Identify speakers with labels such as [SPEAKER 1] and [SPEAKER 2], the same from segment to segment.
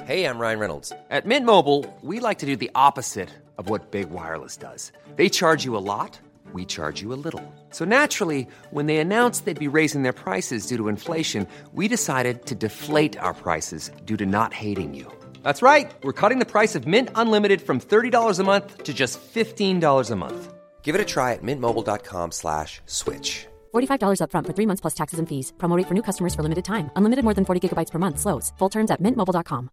[SPEAKER 1] Hey, I'm Ryan Reynolds.
[SPEAKER 2] At Mint Mobile, we like to do the opposite of what Big Wireless does. They charge you a lot, we charge you a little. So naturally, when they announced they'd be raising their prices due to inflation, we decided to deflate our prices due to not hating you. That's right. We're cutting the price of Mint Unlimited from $30 a month to just $15 a month.
[SPEAKER 1] Give it a try at mintmobile.com/switch.
[SPEAKER 3] $45 up front for 3 months plus taxes and fees. Promo rate for new customers for limited time. Unlimited more than 40 gigabytes per month. Slows full terms at mintmobile.com.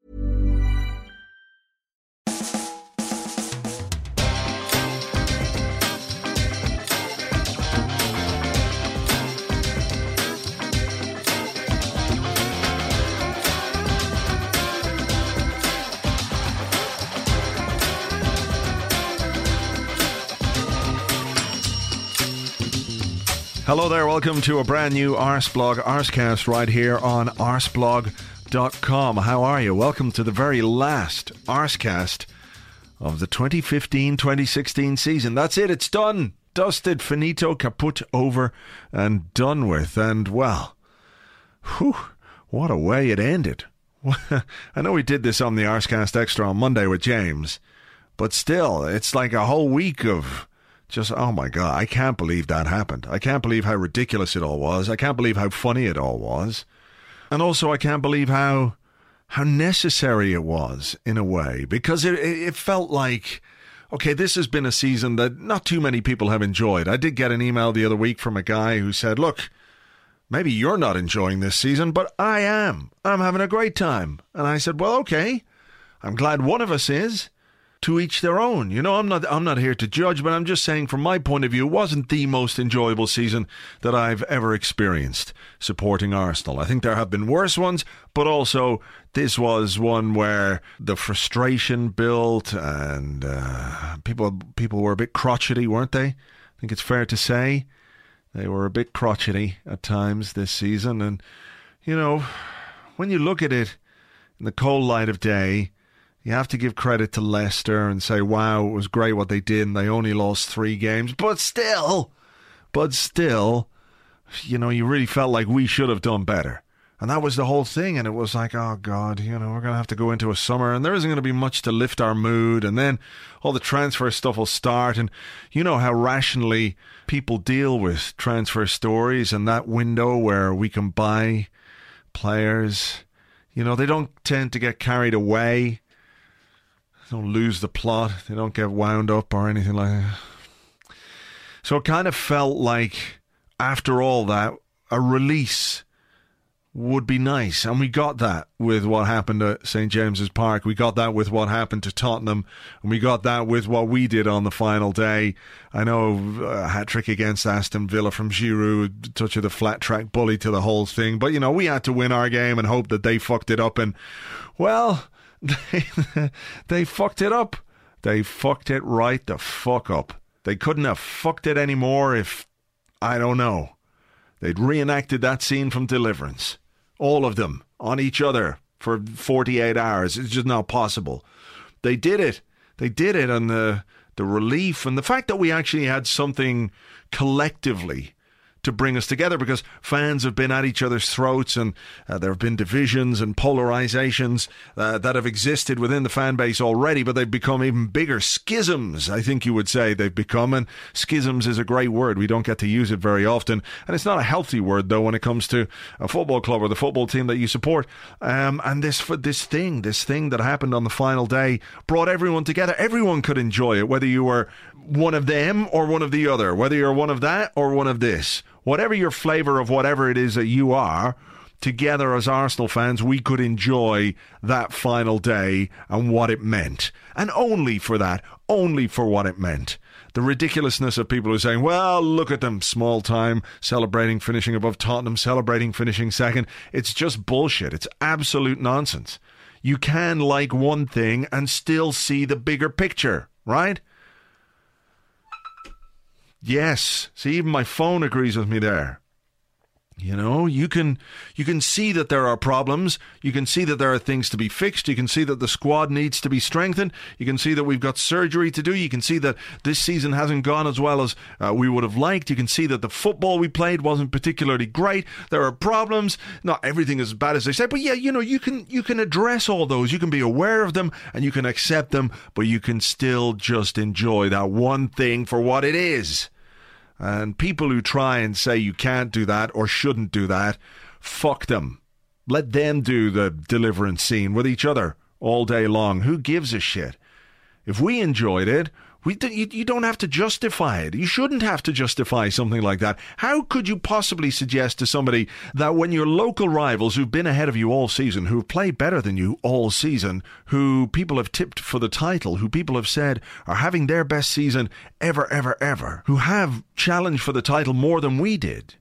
[SPEAKER 4] Hello there, welcome to a brand new Arseblog Arsecast right here on arseblog.com. How are you? Welcome to the very last Arsecast of the 2015-2016 season. That's it, it's done. Dusted, finito, kaput, over and done with. And, well, whew, what a way it ended. I know we did this on the Arsecast Extra on Monday with James, but still, it's like a whole week of just, oh my God, I can't believe that happened. I can't believe how ridiculous it all was. I can't believe how funny it all was. And also I can't believe how necessary it was, in a way. Because it felt like, okay, this has been a season that not too many people have enjoyed. I did get an email the other week from a guy who said, look, maybe you're not enjoying this season, but I am. I'm having a great time. And I said, well, okay, I'm glad one of us is. To each their own. You know, I'm not here to judge, but I'm just saying from my point of view, it wasn't the most enjoyable season that I've ever experienced supporting Arsenal. I think there have been worse ones, but also this was one where the frustration built and people were a bit crotchety, weren't they? I think it's fair to say they were a bit crotchety at times this season. And, you know, when you look at it in the cold light of day, you have to give credit to Leicester and say, wow, it was great what they did and they only lost 3 games. But still, you know, you really felt like we should have done better. And that was the whole thing. And it was like, oh, God, you know, we're going to have to go into a summer and there isn't going to be much to lift our mood. And then all the transfer stuff will start. And you know how rationally people deal with transfer stories and that window where we can buy players. You know, they don't tend to get carried away. Don't lose the plot. They don't get wound up or anything like that. So it kind of felt like, after all that, a release would be nice. And we got that with what happened at St. James's Park. We got that with what happened to Tottenham. And we got that with what we did on the final day. I know a hat-trick against Aston Villa from Giroud, touch of the flat-track bully to the whole thing. But, you know, we had to win our game and hope that they fucked it up. And, well, they fucked it up. They fucked it right the fuck up. They couldn't have fucked it anymore if, I don't know, they'd reenacted that scene from Deliverance. All of them on each other for 48 hours. It's just not possible. They did it. They did it, and the relief and the fact that we actually had something collectively to bring us together, because fans have been at each other's throats and there have been divisions and polarizations that have existed within the fan base already, but they've become even bigger schisms, I think you would say they've become. And schisms is a great word. We don't get to use it very often. And it's not a healthy word, though, when it comes to a football club or the football team that you support. And this thing that happened on the final day brought everyone together. Everyone could enjoy it, whether you were one of them or one of the other, whether you're one of that or one of this. Whatever your flavour of whatever it is that you are, together as Arsenal fans, we could enjoy that final day and what it meant. And only for that, only for what it meant. The ridiculousness of people who are saying, well, look at them, small time, celebrating finishing above Tottenham, celebrating finishing second. It's just bullshit. It's absolute nonsense. You can like one thing and still see the bigger picture, right? Yes. See, even my phone agrees with me there. You know, you can see that there are problems. You can see that there are things to be fixed. You can see that the squad needs to be strengthened. You can see that we've got surgery to do. You can see that this season hasn't gone as well as we would have liked. You can see that the football we played wasn't particularly great. There are problems. Not everything is as bad as they say, but yeah, you know, you can address all those. You can be aware of them and you can accept them, but you can still just enjoy that one thing for what it is. And people who try and say you can't do that or shouldn't do that, fuck them. Let them do the deliverance scene with each other all day long. Who gives a shit? If we enjoyed it, you don't have to justify it. You shouldn't have to justify something like that. How could you possibly suggest to somebody that when your local rivals who've been ahead of you all season, who've played better than you all season, who people have tipped for the title, who people have said are having their best season ever, who have challenged for the title more than we did,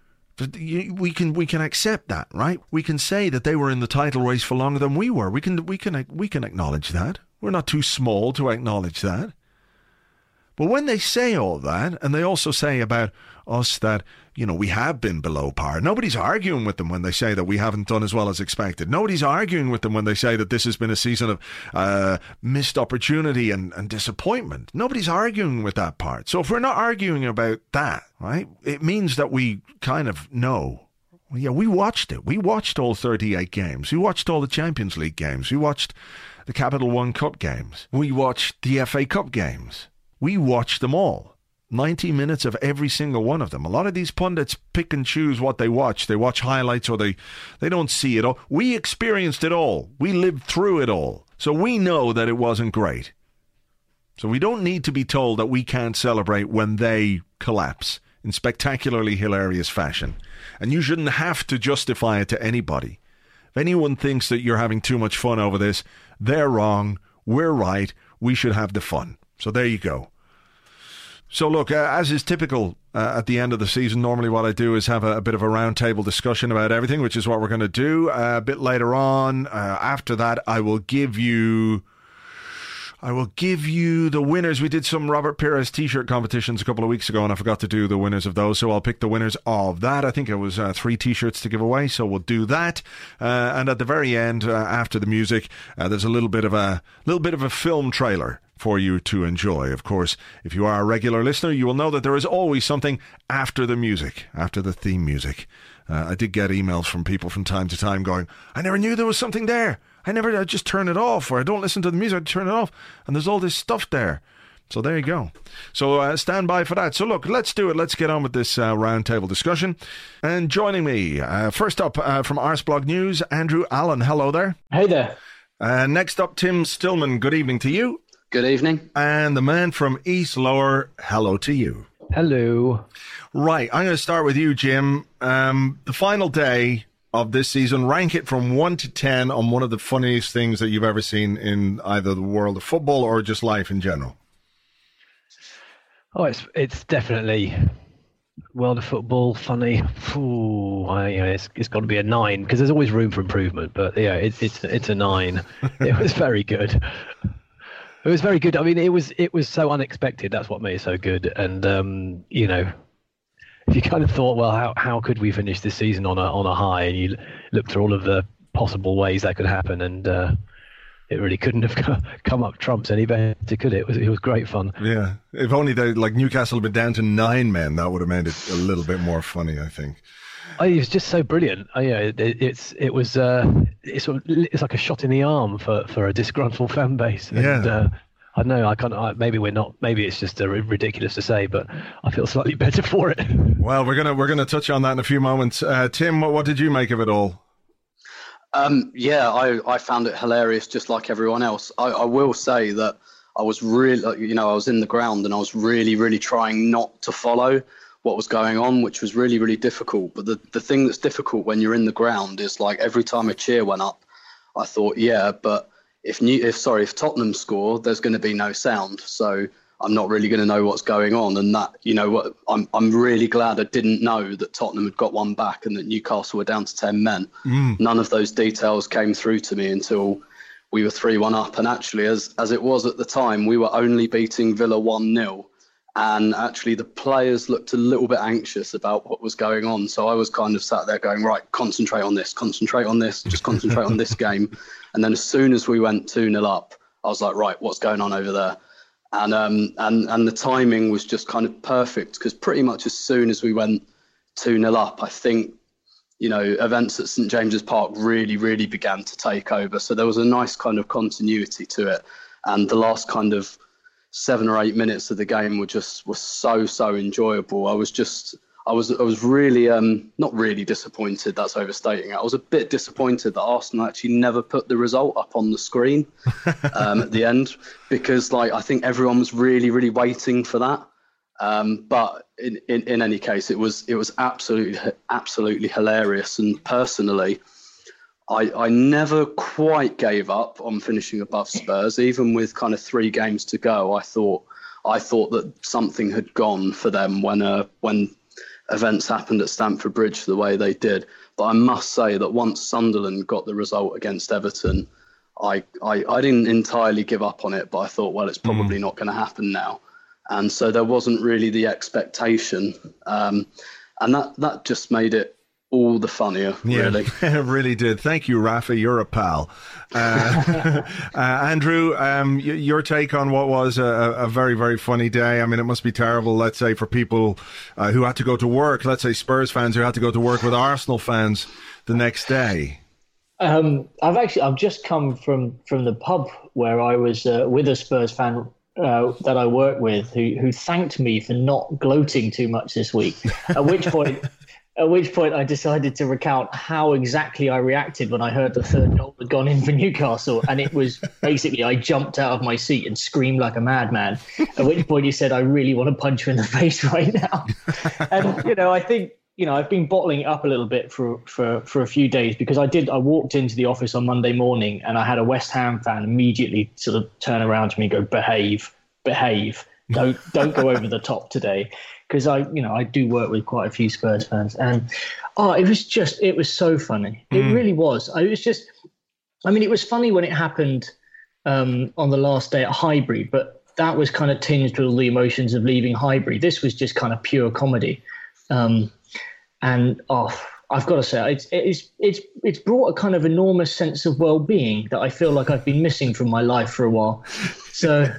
[SPEAKER 4] we can accept that, right? We can say that they were in the title race for longer than we were. We can acknowledge that. We're not too small to acknowledge that. But when they say all that, and they also say about us that, you know, we have been below par, nobody's arguing with them when they say that we haven't done as well as expected. Nobody's arguing with them when they say that this has been a season of missed opportunity and disappointment. Nobody's arguing with that part. So if we're not arguing about that, right, it means that we kind of know. Yeah, we watched it. We watched all 38 games. We watched all the Champions League games. We watched the Capital One Cup games. We watched the FA Cup games. We watched them all. 90 minutes of every single one of them. A lot of these pundits pick and choose what they watch. They watch highlights or they don't see it all. We experienced it all. We lived through it all. So we know that it wasn't great. So we don't need to be told that we can't celebrate when they collapse in spectacularly hilarious fashion. And you shouldn't have to justify it to anybody. If anyone thinks that you're having too much fun over this, they're wrong. We're right. We should have the fun. So there you go. So look, as is typical at the end of the season, normally what I do is have a bit of a roundtable discussion about everything, which is what we're going to do a bit later on. After that, I will give you the winners. We did some Robert Pires t-shirt competitions a couple of weeks ago, and I forgot to do the winners of those, so I'll pick the winners of that. I think it was 3 t-shirts to give away, so we'll do that. And at the very end, after the music, there's a little bit of a film trailer for you to enjoy. Of course, if you are a regular listener, you will know that there is always something after the music, after the theme music. I did get emails from people from time to time going, I never knew there was something there. I just turn it off, or I don't listen to the music, I turn it off, and there's all this stuff there. So there you go. So stand by for that. So look, let's do it. Let's get on with this roundtable discussion. And joining me, first up from Arseblog News, Andrew Allen. Hello there.
[SPEAKER 1] Hey there.
[SPEAKER 4] Next up, Tim Stillman. Good evening to you.
[SPEAKER 1] Good evening.
[SPEAKER 4] And the man from East Lower, hello to you.
[SPEAKER 5] Hello.
[SPEAKER 4] Right, I'm going to start with you, Jim. The final day of this season, rank it from 1 to 10 on one of the funniest things that you've ever seen in either the world of football or just life in general.
[SPEAKER 5] Oh, it's definitely world of football funny. It's got to be a 9 because there's always room for improvement. But yeah, it's a 9. It was very good. It was very good. I mean, it was so unexpected. That's what made it so good. And if you kind of thought, well, how could we finish this season on a high? And you look through all of the possible ways that could happen, and it really couldn't have come up trumps any better, could it? It was great fun. Yeah,
[SPEAKER 4] if only Newcastle had been down to 9 men, that would have made it a little bit more funny, I think.
[SPEAKER 5] It was just so brilliant. It's like a shot in the arm for a disgruntled fan base. And,
[SPEAKER 4] yeah.
[SPEAKER 5] I don't know. Maybe we're not. Maybe it's just ridiculous to say, but I feel slightly better for it.
[SPEAKER 4] Well, we're gonna touch on that in a few moments. Tim, what did you make of it all?
[SPEAKER 1] I found it hilarious, just like everyone else. I will say that I was really, I was in the ground and I was really, really trying not to follow what was going on, which was really, really difficult. But the thing that's difficult when you're in the ground is like every time a cheer went up, I thought, yeah, but if Tottenham score, there's going to be no sound. So I'm not really going to know what's going on. And that, I'm really glad I didn't know that Tottenham had got one back and that Newcastle were down to 10 men. None of those details came through to me until we were 3-1 up. And actually, as it was at the time, we were only beating Villa 1-0. And actually the players looked a little bit anxious about what was going on. So I was kind of sat there going, right, concentrate on this, just concentrate on this game. And then as soon as we went 2-0 up, I was like, right, what's going on over there? And the timing was just kind of perfect, because pretty much as soon as we went 2-0 up, I think, events at St James's Park really, really began to take over. So there was a nice kind of continuity to it. And the last kind of 7 or 8 minutes of the game were so enjoyable. I was really not really disappointed. That's overstating it. I was a bit disappointed that Arsenal actually never put the result up on the screen at the end, because I think everyone was really, really waiting for that. But in any case, it was absolutely hilarious. And personally, I never quite gave up on finishing above Spurs, even with kind of 3 games to go. I thought that something had gone for them when events happened at Stamford Bridge the way they did. But I must say that once Sunderland got the result against Everton, I didn't entirely give up on it, but I thought, well, it's probably not going to happen now. And so there wasn't really the expectation. And that just made it all the funnier, really.
[SPEAKER 4] Yeah, it really did. Thank you, Rafa. You're a pal. Andrew, your take on what was a very, very funny day. I mean, it must be terrible, let's say, for people who had to go to work, let's say Spurs fans who had to go to work with Arsenal fans the next day.
[SPEAKER 6] I've just come from the pub where I was with a Spurs fan that I work with who thanked me for not gloating too much this week, at which point I decided to recount how exactly I reacted when I heard the third goal had gone in for Newcastle. And it was basically, I jumped out of my seat and screamed like a madman, at which point he said, I really want to punch you in the face right now. And, I think, I've been bottling it up a little bit for a few days, because I walked into the office on Monday morning and I had a West Ham fan immediately sort of turn around to me and go, behave, don't go over the top today. Because I do work with quite a few Spurs fans, and it was so funny. It really was. It was funny when it happened on the last day at Highbury, but that was kind of tinged with all the emotions of leaving Highbury. This was just kind of pure comedy, and I've got to say, it's brought a kind of enormous sense of well-being that I feel like I've been missing from my life for a while. So,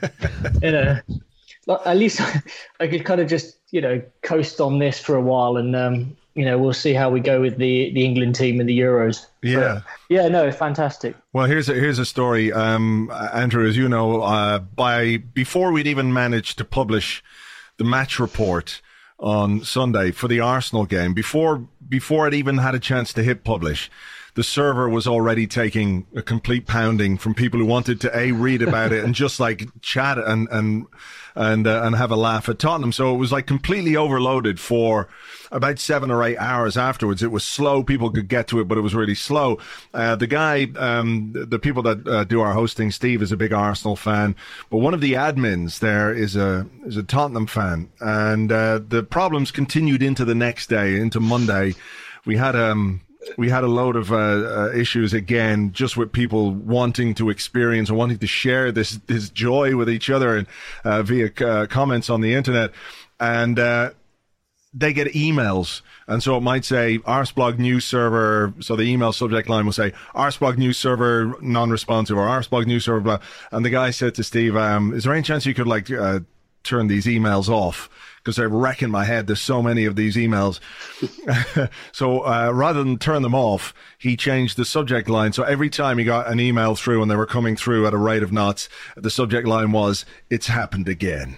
[SPEAKER 6] at least I could kind of just, coast on this for a while, and, we'll see how we go with the England team in the Euros.
[SPEAKER 4] Yeah.
[SPEAKER 6] But, no, fantastic.
[SPEAKER 4] Well, here's a story, Andrew, as you know, before we'd even managed to publish the match report on Sunday for the Arsenal game, before it even had a chance to hit publish, the server was already taking a complete pounding from people who wanted to read about it and just chat and have a laugh at Tottenham. So it was completely overloaded for about 7 or 8 hours afterwards. It was slow. People could get to it, but it was really slow. The guy, the people that do our hosting, Steve, is a big Arsenal fan, but one of the admins there is a Tottenham fan, and the problems continued into the next day, into Monday. We had a load of issues again, just with people wanting to experience and wanting to share this joy with each other and via comments on the internet. And they get emails. And so it might say Arsblog news server. So the email subject line will say Arsblog news server non-responsive, or Arsblog news server blah. And the guy said to Steve, is there any chance you could turn these emails off? Because they're wrecking my head. There's so many of these emails. So rather than turn them off, he changed the subject line. So every time he got an email through and they were coming through at a rate of knots, the subject line was, "It's happened again."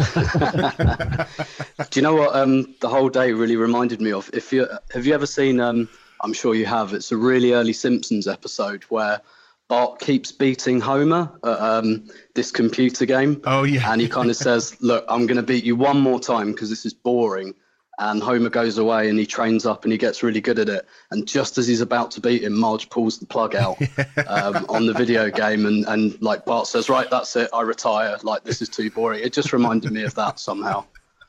[SPEAKER 1] Do you know what the whole day really reminded me of? Have you ever seen, I'm sure you have, it's a really early Simpsons episode where Bart keeps beating Homer at this computer game.
[SPEAKER 4] Oh, yeah.
[SPEAKER 1] And he kind of says, look, I'm going to beat you one more time because this is boring. And Homer goes away and he trains up and he gets really good at it. And just as he's about to beat him, Marge pulls the plug out on the video game. And Bart says, right, that's it. I retire. This is too boring. It just reminded me of that somehow.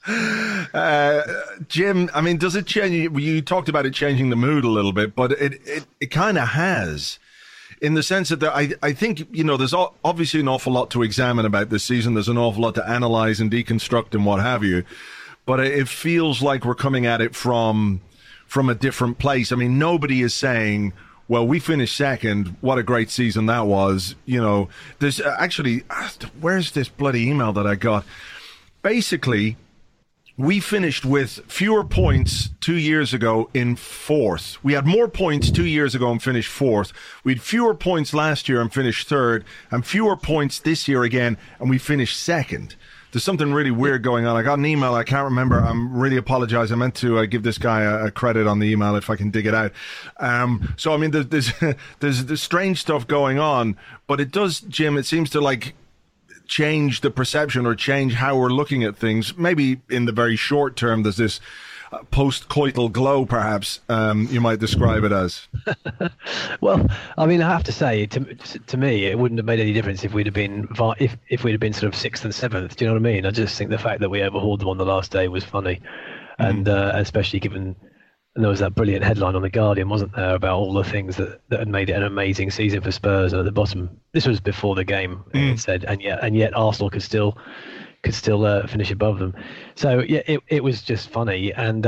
[SPEAKER 4] Jim, I mean, does it change? You talked about it changing the mood a little bit, but it kind of has. in the sense that I think, there's obviously an awful lot to examine about this season. There's an awful lot to analyze and deconstruct and what have you. But it feels like we're coming at it from a different place. I mean, nobody is saying, well, we finished second. What a great season that was. There's actually, where's this bloody email that I got? Basically, we finished with fewer points 2 years ago in fourth. We had more points 2 years ago and finished fourth. We had fewer points last year and finished third, and fewer points this year again, and we finished second. There's something really weird going on. I got an email. I can't remember. I'm really apologize. I meant to give this guy a credit on the email if I can dig it out. So, I mean, there's strange stuff going on, but it does, Jim, it seems to change the perception or change how we're looking at things. Maybe in the very short term, there's this post-coital glow, perhaps you might describe it as.
[SPEAKER 5] Well, I mean, I have to say, to me, it wouldn't have made any difference if we'd have been if we'd have been sort of 6th and 7th. Do you know what I mean? I just think the fact that we overhauled them on the last day was funny, and especially given there was that brilliant headline on the Guardian, wasn't there, about all the things that had made it an amazing season for Spurs. And at the bottom, this was before the game, it said, and yet Arsenal could still finish above them. So yeah, it was just funny, and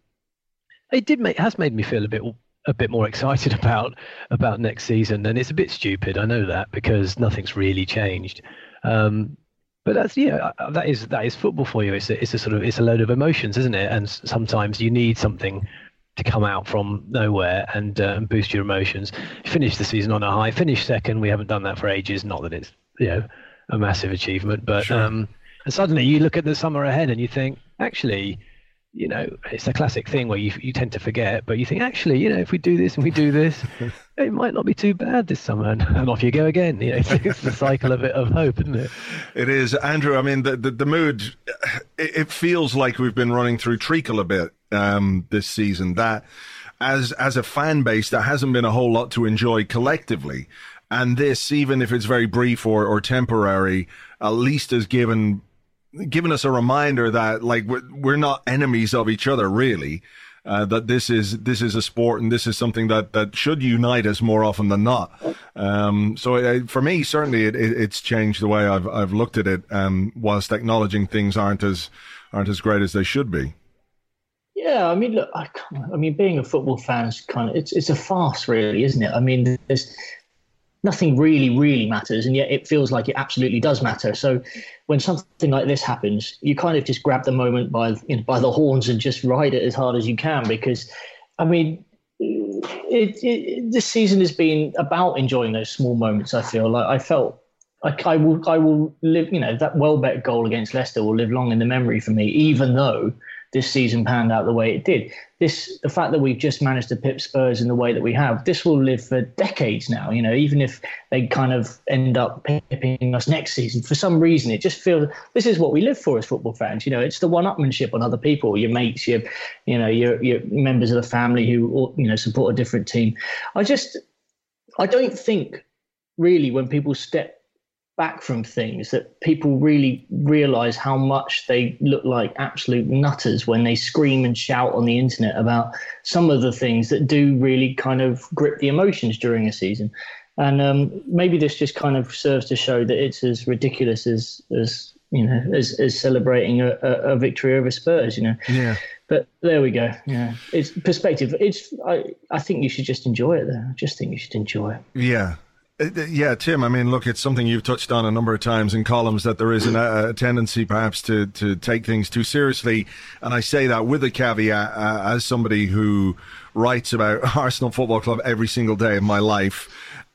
[SPEAKER 5] it has made me feel a bit more excited about next season. And it's a bit stupid, I know that, because nothing's really changed. But that is football for you. It's a load of emotions, isn't it? And sometimes you need something to come out from nowhere and boost your emotions. Finish the season on a high. Finish second. We haven't done that for ages. Not that it's a massive achievement, but sure. And suddenly you look at the summer ahead and you think, actually, it's a classic thing where you tend to forget, but you think, actually, if we do this and we do this, it might not be too bad this summer, and off you go again. It's the cycle of hope, isn't it? It
[SPEAKER 4] is, Andrew. I mean, the mood, it feels like we've been running through treacle a bit this season. That as a fan base, there hasn't been a whole lot to enjoy collectively, and this, even if it's very brief or temporary, at least has given us a reminder that we're not enemies of each other, really. That this is a sport, and this is something that should unite us more often than not. So for me, certainly it's changed the way I've looked at it. Whilst acknowledging things aren't as great as they should be.
[SPEAKER 6] Yeah, I mean, look, being a football fan is it's a farce, really, isn't it? I mean, there's nothing really matters, and yet it feels like it absolutely does matter. So when something like this happens, you kind of just grab the moment by the horns and just ride it as hard as you can, because, I mean, this season has been about enjoying those small moments. I feel like I felt like I will live, that Welbeck goal against Leicester will live long in the memory for me, even though this season panned out the way it did. The fact that we've just managed to pip Spurs in the way that we have, this will live for decades now. Even if they kind of end up pipping us next season, for some reason, it just feels this is what we live for as football fans. It's the one-upmanship on other people, your mates, your members of the family who support a different team. I don't think really when people step back from things that people really realize how much they look like absolute nutters when they scream and shout on the internet about some of the things that do really kind of grip the emotions during a season. And maybe this just kind of serves to show that it's as ridiculous as celebrating a victory over Spurs,
[SPEAKER 4] Yeah.
[SPEAKER 6] But there we go. Yeah, it's perspective. I think you should just enjoy it there. I just think you should enjoy it.
[SPEAKER 4] Yeah. Yeah, Tim, I mean, look, it's something you've touched on a number of times in columns, that there is a tendency perhaps to take things too seriously. And I say that with a caveat, as somebody who writes about Arsenal Football Club every single day of my life.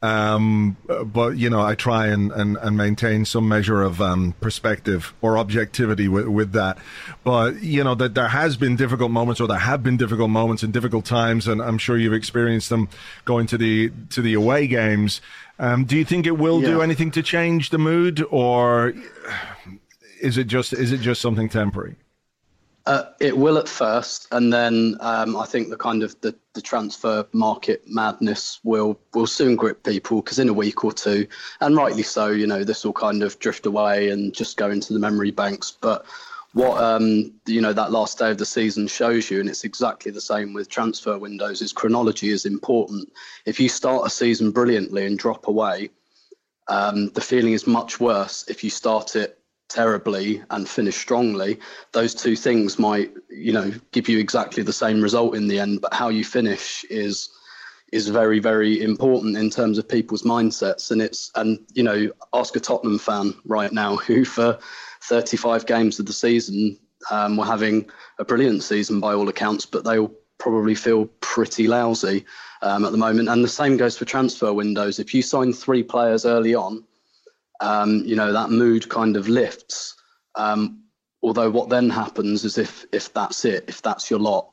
[SPEAKER 4] But, I try and maintain some measure of perspective or objectivity with that. But, that there has been difficult moments, or there have been difficult moments and difficult times, and I'm sure you've experienced them going to the away games. Do you think it will do anything to change the mood, or is it just something temporary?
[SPEAKER 1] It will at first, and then I think the kind of the transfer market madness will soon grip people, because in a week or two, and rightly so, this will kind of drift away and just go into the memory banks. But what that last day of the season shows you, and it's exactly the same with transfer windows, is chronology is important. If you start a season brilliantly and drop away, the feeling is much worse if you start it terribly and finish strongly. Those two things might, give you exactly the same result in the end, but how you finish is very, very important in terms of people's mindsets. And ask a Tottenham fan right now who for 35 games of the season were having a brilliant season by all accounts, but they'll probably feel pretty lousy at the moment. And the same goes for transfer windows. If you sign 3 players early on, that mood kind of lifts. Although what then happens is if that's it, if that's your lot,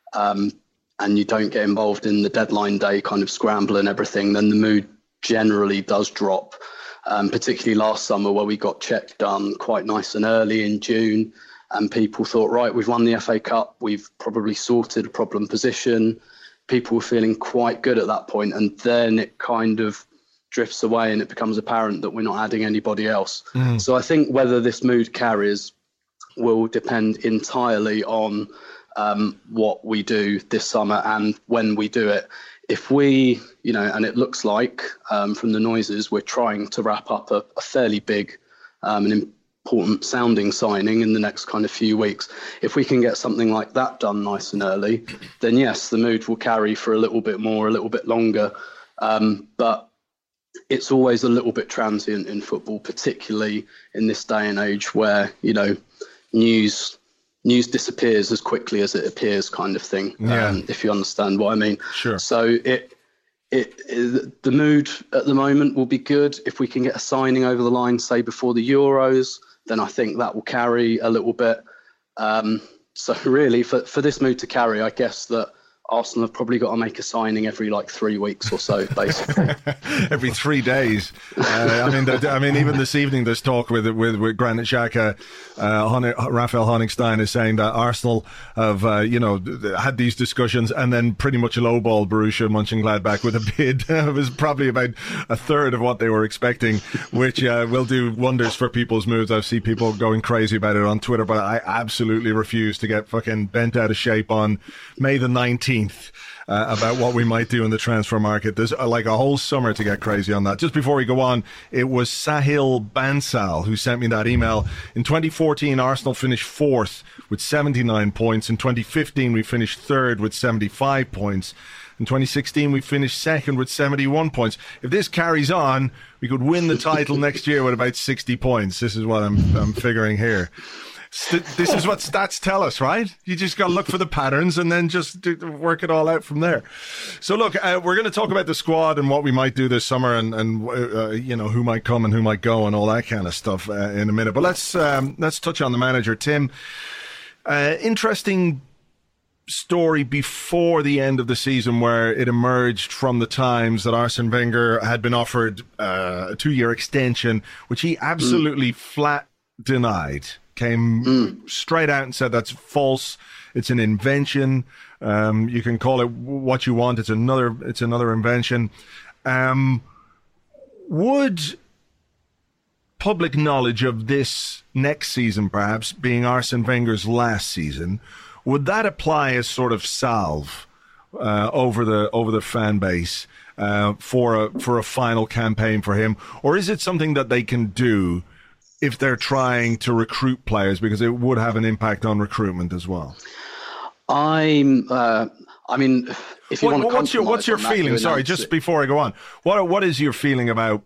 [SPEAKER 1] and you don't get involved in the deadline day kind of scramble and everything, then the mood generally does drop. Particularly last summer where we got Czech done quite nice and early in June, and people thought, right, we've won the FA Cup, we've probably sorted a problem position. People were feeling quite good at that point, and then it kind of drifts away and it becomes apparent that we're not adding anybody else. So I think whether this mood carries will depend entirely on what we do this summer and when we do it. If we, and it looks like from the noises, we're trying to wrap up a fairly big and important sounding signing in the next kind of few weeks. If we can get something like that done nice and early, then yes, the mood will carry for a little bit more, a little bit longer. But it's always a little bit transient in football, particularly in this day and age where, news disappears as quickly as it appears, kind of thing. If you understand what I mean.
[SPEAKER 4] Sure.
[SPEAKER 1] So the mood at the moment will be good. If we can get a signing over the line, say before the Euros, then I think that will carry a little bit. So really, for this mood to carry, I guess that Arsenal have probably got to make a signing every 3 weeks or so, basically.
[SPEAKER 4] Every 3 days. I mean, even this evening, there's talk with Granit Xhaka. Raphael Honigstein is saying that Arsenal have, had these discussions and then pretty much lowballed Borussia Mönchengladbach with a bid. It was probably about a third of what they were expecting, which will do wonders for people's moods. I see people going crazy about it on Twitter, but I absolutely refuse to get fucking bent out of shape on May the 19th. About what we might do in the transfer market. There's a whole summer to get crazy on that. Just before we go on, it was Sahil Bansal who sent me that email. In 2014, Arsenal finished 4th with 79 points. In 2015, we finished 3rd with 75 points. In 2016, we finished 2nd with 71 points. If this carries on, we could win the title next year with about 60 points. This is what I'm figuring here. This is what stats tell us, right? You just got to look for the patterns and then just work it all out from there. So look, we're going to talk about the squad and what we might do this summer and who might come and who might go and all that kind of stuff in a minute. But let's touch on the manager, Tim. Interesting story before the end of the season where it emerged from the Times that Arsene Wenger had been offered a 2-year extension, which he absolutely flat denied. Came straight out and said that's false. It's an invention. You can call it what you want. It's another invention. Would public knowledge of this next season, perhaps being Arsene Wenger's last season, would that apply as sort of salve over the fan base for a final campaign for him, or is it something that they can do if they're trying to recruit players, because it would have an impact on recruitment as well?
[SPEAKER 1] I mean, if you want to
[SPEAKER 4] what's your feeling? Sorry, just before I go on, what is your feeling about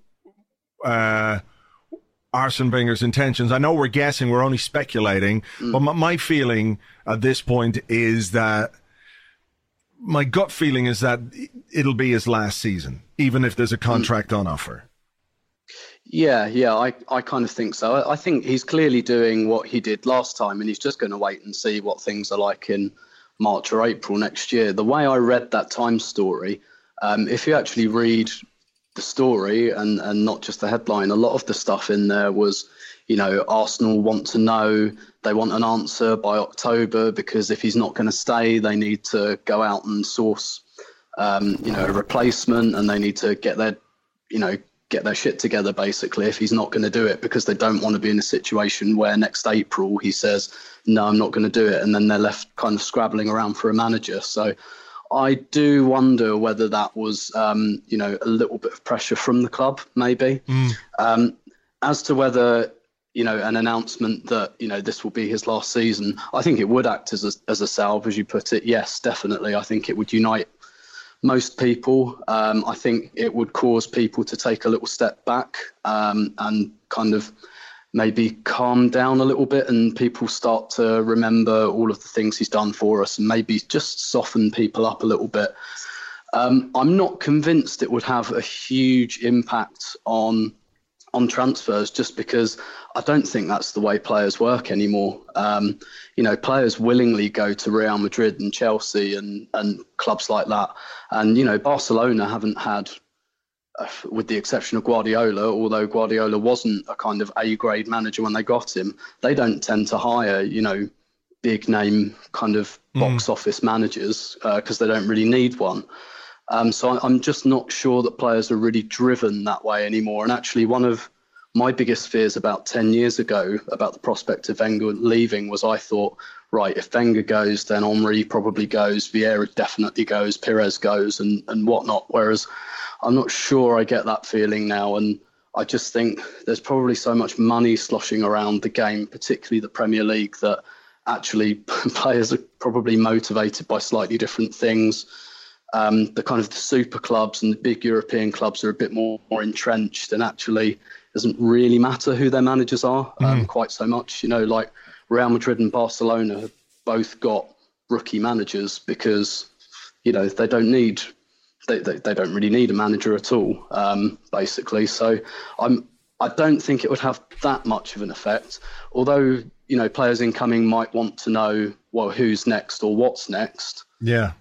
[SPEAKER 4] Arsene Wenger's intentions? I know we're guessing, we're only speculating, but my feeling at this point is that my gut feeling is that it'll be his last season, even if there's a contract on offer.
[SPEAKER 1] Yeah, I kind of think so. I think he's clearly doing what he did last time, and he's just going to wait and see what things are like in March or April next year. The way I read that Times story, if you actually read the story and not just the headline, a lot of the stuff in there was, Arsenal want to know, they want an answer by October, because if he's not going to stay, they need to go out and source, a replacement, and they need to get their, get their shit together, basically, if he's not going to do it, because they don't want to be in a situation where next April he says, no, I'm not going to do it. And then they're left kind of scrabbling around for a manager. So I do wonder whether that was, a little bit of pressure from the club, maybe. As to whether, an announcement that, this will be his last season, I think it would act as a salve, as you put it. Yes, definitely. I think it would unite most people. I think it would cause people to take a little step back and kind of maybe calm down a little bit, and people start to remember all of the things he's done for us and maybe just soften people up a little bit. I'm not convinced it would have a huge impact on transfers, just because I don't think that's the way players work anymore. Players willingly go to Real Madrid and Chelsea and clubs like that. And, Barcelona haven't had, with the exception of Guardiola, although Guardiola wasn't a kind of A-grade manager when they got him, they don't tend to hire, big name kind of box office managers because they don't really need one. So I'm just not sure that players are really driven that way anymore. And actually, one of my biggest fears about 10 years ago about the prospect of Wenger leaving was, I thought, right, if Wenger goes, then Henry probably goes, Vieira definitely goes, Pires goes, and whatnot. Whereas I'm not sure I get that feeling now. And I just think there's probably so much money sloshing around the game, particularly the Premier League, that actually players are probably motivated by slightly different things. The kind of the super clubs and the big European clubs are a bit more entrenched, and actually doesn't really matter who their managers are quite so much. Like Real Madrid and Barcelona have both got rookie managers because, they don't need, they don't really need a manager at all, basically. So I don't think it would have that much of an effect, although, players incoming might want to know, well, who's next or what's next.
[SPEAKER 4] Yeah.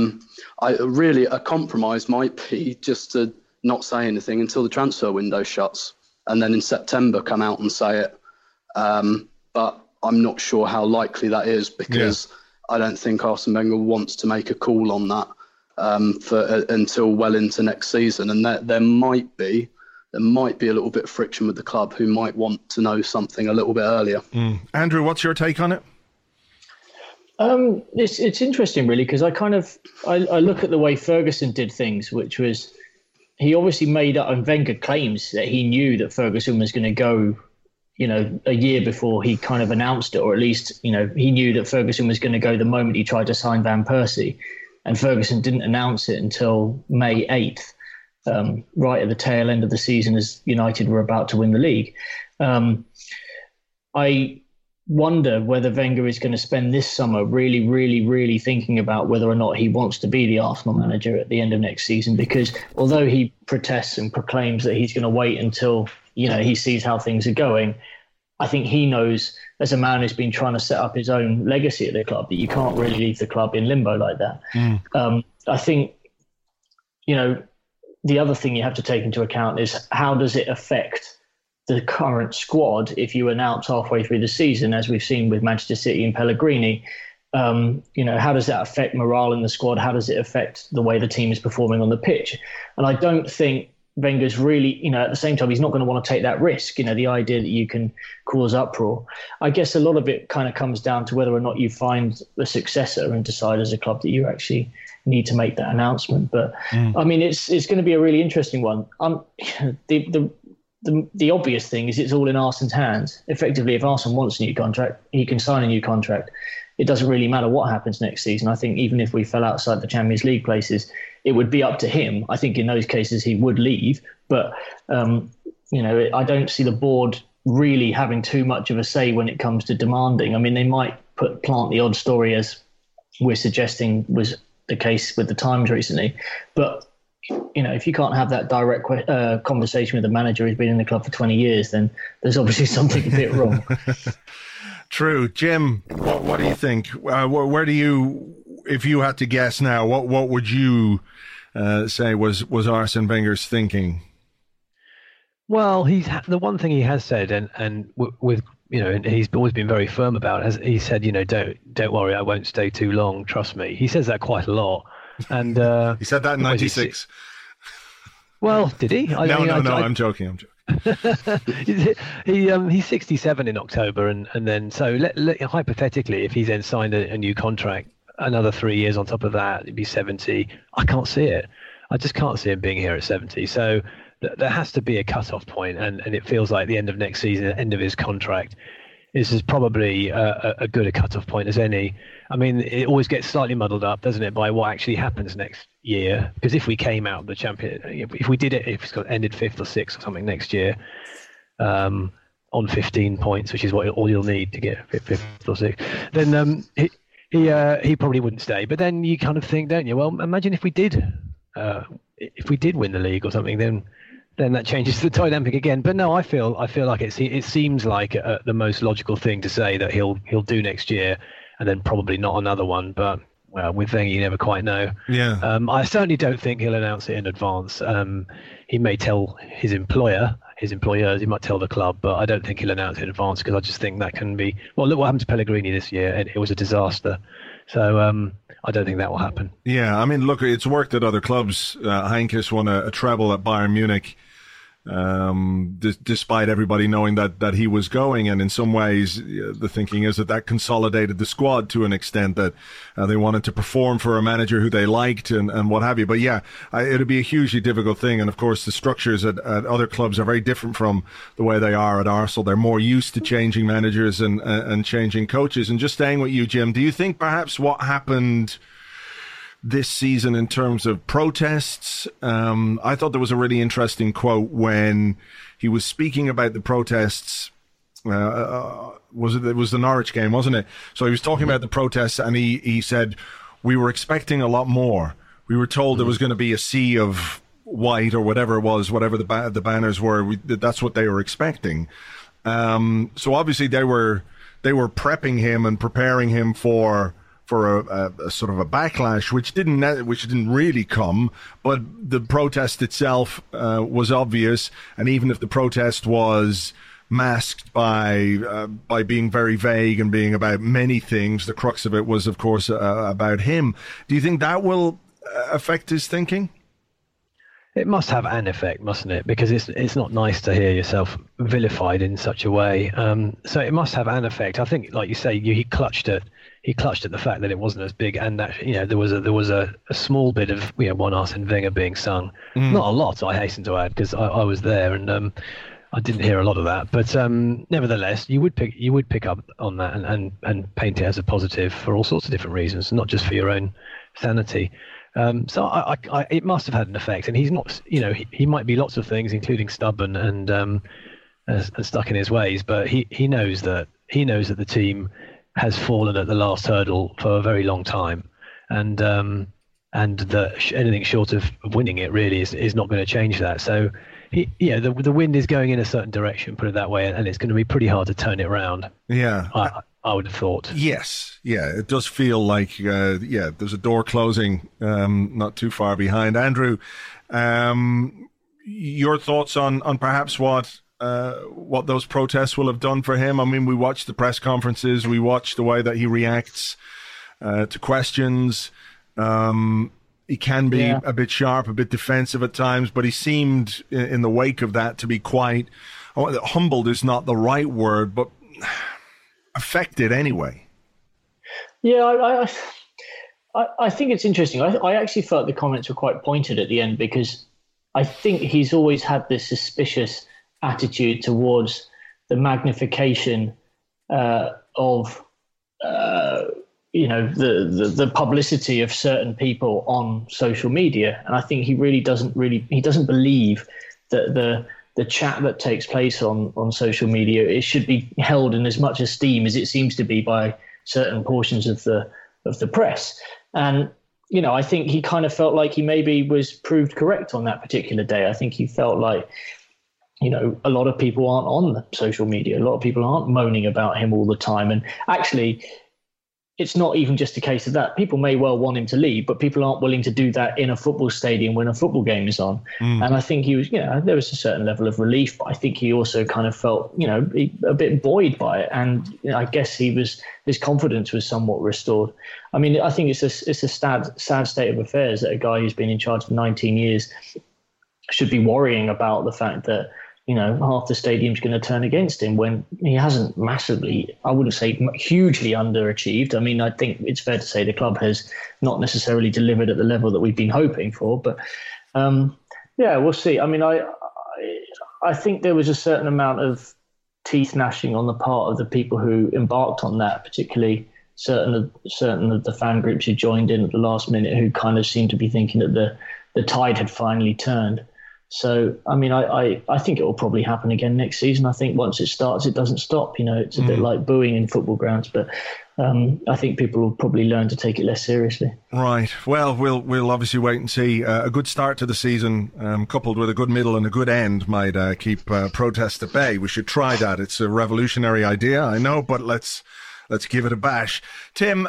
[SPEAKER 1] A compromise might be just to not say anything until the transfer window shuts, and then in September come out and say it. But I'm not sure how likely that is, because I don't think Arsene Wenger wants to make a call on that until well into next season. And there might be a little bit of friction with the club, who might want to know something a little bit earlier.
[SPEAKER 4] Andrew, what's your take on it?
[SPEAKER 6] It's interesting, really, because I look at the way Ferguson did things, which was, he obviously made up, and Wenger claims that he knew that Ferguson was going to go, a year before he kind of announced it, or at least, he knew that Ferguson was going to go the moment he tried to sign Van Persie, and Ferguson didn't announce it until May 8th, right at the tail end of the season as United were about to win the league. I wonder whether Wenger is going to spend this summer really, really, really thinking about whether or not he wants to be the Arsenal manager at the end of next season, because although he protests and proclaims that he's going to wait until, he sees how things are going, I think he knows, as a man who's been trying to set up his own legacy at the club, that you can't really leave the club in limbo like that. I think, the other thing you have to take into account is, how does it affect the current squad if you announce halfway through the season, as we've seen with Manchester City and Pellegrini? How does that affect morale in the squad? How does it affect the way the team is performing on the pitch? And I don't think Wenger's really, at the same time, he's not going to want to take that risk, the idea that you can cause uproar. I guess a lot of it kind of comes down to whether or not you find a successor and decide as a club that you actually need to make that announcement. But I mean, it's going to be a really interesting one. The obvious thing is, it's all in Arsene's hands. Effectively, if Arsene wants a new contract, he can sign a new contract. It doesn't really matter what happens next season. I think even if we fell outside the Champions League places, it would be up to him. I think in those cases he would leave. But, I don't see the board really having too much of a say when it comes to demanding. I mean, they might plant the odd story, as we're suggesting was the case with the Times recently. But if you can't have that direct conversation with a manager who's been in the club for 20 years, then there's obviously something a bit wrong.
[SPEAKER 4] True. Jim, what do you think? Where do you, if you had to guess now, what would you say was Arsene Wenger's thinking?
[SPEAKER 5] Well, the one thing he has said, and with and he's always been very firm about it. He said, don't worry, I won't stay too long. Trust me. He says that quite a lot. And
[SPEAKER 4] he said that in '96.
[SPEAKER 5] Well, did he?
[SPEAKER 4] No, I'm joking.
[SPEAKER 5] He's 67 in October, and then so hypothetically, if he's then signed a new contract, another 3 years on top of that, it'd be 70. I can't see it. I just can't see him being here at 70. So there has to be a cut-off point, and it feels like the end of next season, the end of his contract. This is probably a good a cut-off point as any. I mean, it always gets slightly muddled up, doesn't it, by what actually happens next year? Because if we came out of the champion, if we did it, if it's ended 5th or 6th or something next year, on 15 points, which is all you'll need to get 5th or 6th, then he probably wouldn't stay. But then you kind of think, don't you? Well, imagine if we did win the league or something, then that changes the dynamic again. But no, I feel like it seems like the most logical thing to say that he'll do next year, and then probably not another one. But well, with Wenger, you never quite know.
[SPEAKER 4] Yeah.
[SPEAKER 5] I certainly don't think he'll announce it in advance. He may tell his employers, he might tell the club, but I don't think he'll announce it in advance, because I just think that can be. Well, look what happened to Pellegrini this year, and it was a disaster. So I don't think that will happen.
[SPEAKER 4] Yeah, I mean, look, it's worked at other clubs. Heynckes won a treble at Bayern Munich, despite everybody knowing that he was going, and in some ways the thinking is that consolidated the squad to an extent, that they wanted to perform for a manager who they liked and what have you. But yeah, it'd be a hugely difficult thing, and of course the structures at other clubs are very different from the way they are at Arsenal. They're more used to changing managers and changing coaches. And just staying with you, Jim, do you think perhaps what happened this season in terms of protests? I thought there was a really interesting quote when he was speaking about the protests. It was the Norwich game, wasn't it? So he was talking about the protests, and he said, we were expecting a lot more. We were told there was going to be a sea of white or whatever it was, whatever the banners were. That's what they were expecting. So obviously they were prepping him and preparing him for a sort of a backlash, which didn't really come, but the protest itself was obvious, and even if the protest was masked by being very vague and being about many things, the crux of it was, of course, about him. Do you think that will affect his thinking?
[SPEAKER 5] It must have an effect, mustn't it? Because it's not nice to hear yourself vilified in such a way. So it must have an effect. I think, like you say, he clutched at the fact that it wasn't as big, and that there was a small bit of One Arsene Wenger being sung. Not a lot, I hasten to add, because I was there, and I didn't hear a lot of that. But nevertheless, you would pick up on that and paint it as a positive for all sorts of different reasons, not just for your own sanity. So I it must have had an effect, and he's not, he might be lots of things, including stubborn and stuck in his ways, but he knows that the team has fallen at the last hurdle for a very long time, and that anything short of winning it really is not going to change that. So the wind is going in a certain direction, put it that way, and it's going to be pretty hard to turn it around.
[SPEAKER 4] Yeah.
[SPEAKER 5] I would have thought.
[SPEAKER 4] Yes. Yeah, it does feel like, there's a door closing not too far behind. Andrew, your thoughts on perhaps what those protests will have done for him? I mean, we watched the press conferences, we watched the way that he reacts to questions. He can be a bit sharp, a bit defensive at times, but he seemed in the wake of that to be quite, humbled is not the right word, but affected anyway.
[SPEAKER 6] Yeah, I think it's interesting. I actually felt the comments were quite pointed at the end, because I think he's always had this suspicious attitude towards the magnification of the publicity of certain people on social media, and I think he doesn't believe that the chat that takes place on social media, it should be held in as much esteem as it seems to be by certain portions of the press. And I think he kind of felt like he maybe was proved correct on that particular day. I think he felt like a lot of people aren't on social media. A lot of people aren't moaning about him all the time. And actually, it's not even just a case of that. People may well want him to leave, but people aren't willing to do that in a football stadium when a football game is on. And I think he was, there was a certain level of relief, but I think he also kind of felt, a bit buoyed by it. And I guess his confidence was somewhat restored. I mean, I think it's a sad state of affairs that a guy who's been in charge for 19 years should be worrying about the fact that, half the stadium's going to turn against him when he hasn't massively, I wouldn't say hugely underachieved. I mean, I think it's fair to say the club has not necessarily delivered at the level that we've been hoping for. But we'll see. I mean, I think there was a certain amount of teeth gnashing on the part of the people who embarked on that, particularly certain of the fan groups who joined in at the last minute, who kind of seemed to be thinking that the tide had finally turned. So, I mean, I think it will probably happen again next season. I think once it starts, it doesn't stop. It's a bit like booing in football grounds, but I think people will probably learn to take it less seriously.
[SPEAKER 4] Right. Well, we'll obviously wait and see. A good start to the season, coupled with a good middle and a good end, might keep protests at bay. We should try that. It's a revolutionary idea, I know, but let's give it a bash. Tim,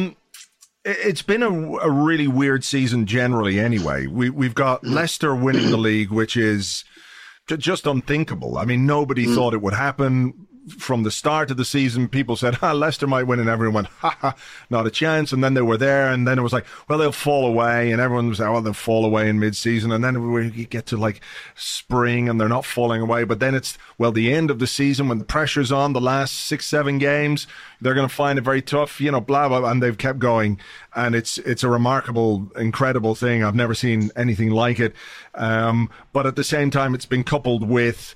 [SPEAKER 4] it's been a really weird season generally anyway. We've got Leicester winning the league, which is just unthinkable. I mean, nobody thought it would happen. From the start of the season, people said, Leicester might win, and everyone went, not a chance. And then they were there, and then it was like, well, they'll fall away. And everyone was like, well, they'll fall away in mid-season. And then we get to like spring, and they're not falling away. But then it's, well, the end of the season when the pressure's on, the last 6-7 games, they're going to find it very tough, blah, blah, blah. And they've kept going. And it's a remarkable, incredible thing. I've never seen anything like it. But at the same time, it's been coupled with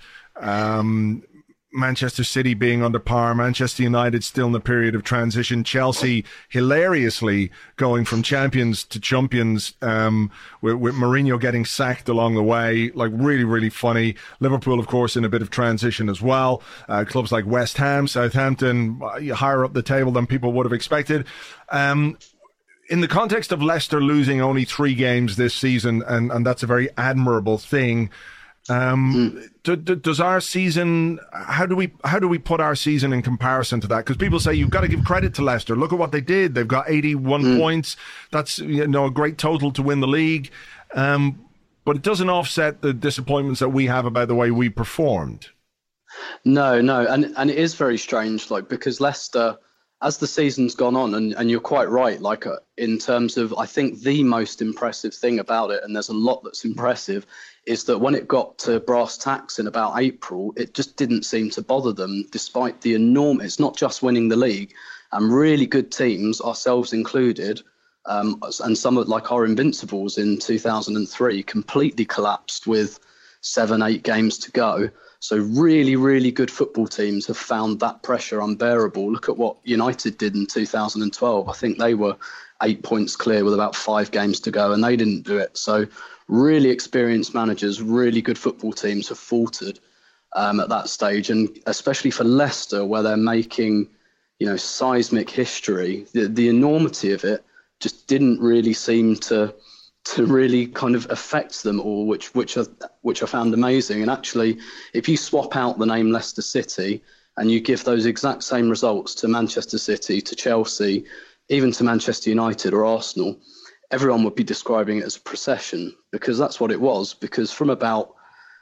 [SPEAKER 4] Manchester City being under par, Manchester United still in the period of transition, Chelsea hilariously going from champions to chumpions, with Mourinho getting sacked along the way, like really, really funny. Liverpool, of course, in a bit of transition as well. Clubs like West Ham, Southampton, higher up the table than people would have expected. In the context of Leicester losing only 3 games this season, and that's a very admirable thing. Does our season, how do we put our season in comparison to that? Because people say you've got to give credit to Leicester. Look at what they did. They've got 81 points. That's a great total to win the league. But it doesn't offset the disappointments that we have about the way we performed. No, and it is very strange, because Leicester, as the season's gone on, and you're quite right, in terms of, I think the most impressive thing about it, and there's a lot that's impressive, is that when it got to brass tacks in about April, it just didn't seem to bother them, despite the enormous, it's not just winning the league, and really good teams, ourselves included, and some of our Invincibles in 2003 completely collapsed with 7-8 games to go. So really, really good football teams have found that pressure unbearable. Look at what United did in 2012. I think they were 8 points clear with about 5 games to go, and they didn't do it. So really experienced managers, really good football teams have faltered at that stage. And especially for Leicester, where they're making, seismic history, the enormity of it just didn't really seem to really kind of affect them all, which I found amazing. And actually, if you swap out the name Leicester City and you give those exact same results to Manchester City, to Chelsea, even to Manchester United or Arsenal, everyone would be describing it as a procession, because that's what it was. Because from about,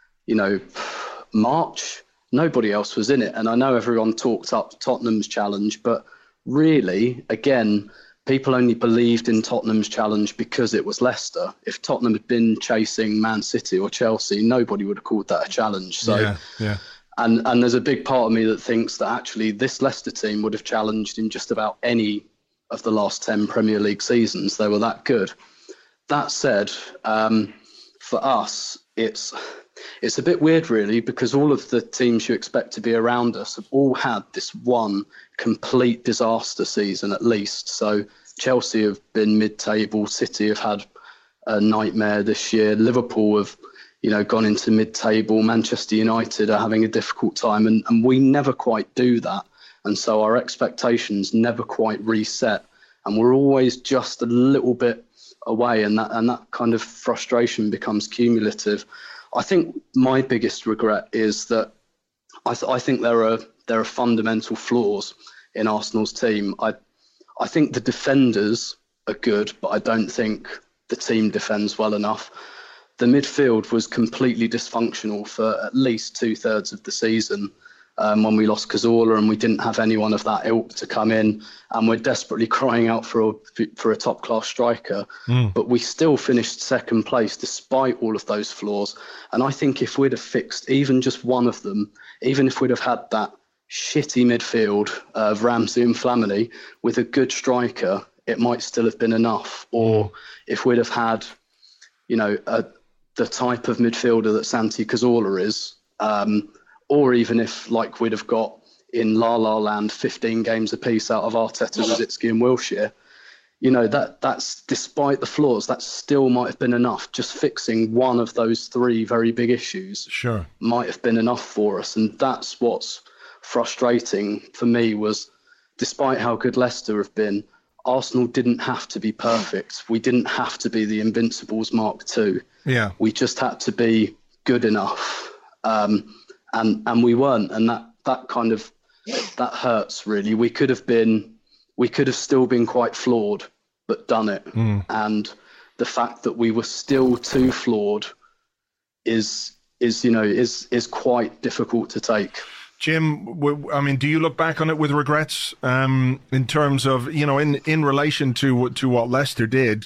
[SPEAKER 4] March, nobody else was in it. And I know everyone talked up Tottenham's challenge, but really, again, people only believed in Tottenham's challenge because it was Leicester. If Tottenham had been chasing Man City or Chelsea, nobody would have called that a challenge. So, yeah.
[SPEAKER 6] And there's a big part of me that thinks that actually this Leicester team would have challenged in just about any of the last 10 Premier League seasons. They were that good. That said, for us, it's a bit weird, really, because all of the teams you expect to be around us have all had this one complete disaster season at least. So Chelsea have been mid-table, City have had a nightmare this year, Liverpool have gone into mid-table, Manchester United are having a difficult time, and we never quite do that. And so our expectations never quite reset, and we're always just a little bit away, and that kind of frustration becomes cumulative. I think my biggest regret is that I think there are fundamental flaws in Arsenal's team. I think the defenders are good, but I don't think the team defends well enough. The midfield was completely dysfunctional for at least 2/3 of the season.
[SPEAKER 1] when we lost Cazorla and we didn't have anyone of that ilk to come in, and we're desperately crying out for a top-class striker. But we still finished second place despite all of those flaws. And I think if we'd have fixed even just one of them, even if we'd have had that shitty midfield of Ramsey and Flamini with a good striker, it might still have been enough. Or if we'd have had, the type of midfielder that Santi Cazorla is, or even if, like, we'd have got in La La Land 15 games apiece out of Arteta, Rosicky and Wilshere, that's despite the flaws, that still might have been enough. Just fixing one of those three very big issues might have been enough for us. And that's what's frustrating for me, was despite how good Leicester have been, Arsenal didn't have to be perfect. We didn't have to be the Invincibles Mark II.
[SPEAKER 4] Yeah. We
[SPEAKER 1] just had to be good enough. And we weren't, and that hurts really. We could have still been quite flawed, but done it. And the fact that we were still too flawed is quite difficult to take.
[SPEAKER 4] Jim, I mean, do you look back on it with regrets in terms of, in relation to what Leicester did?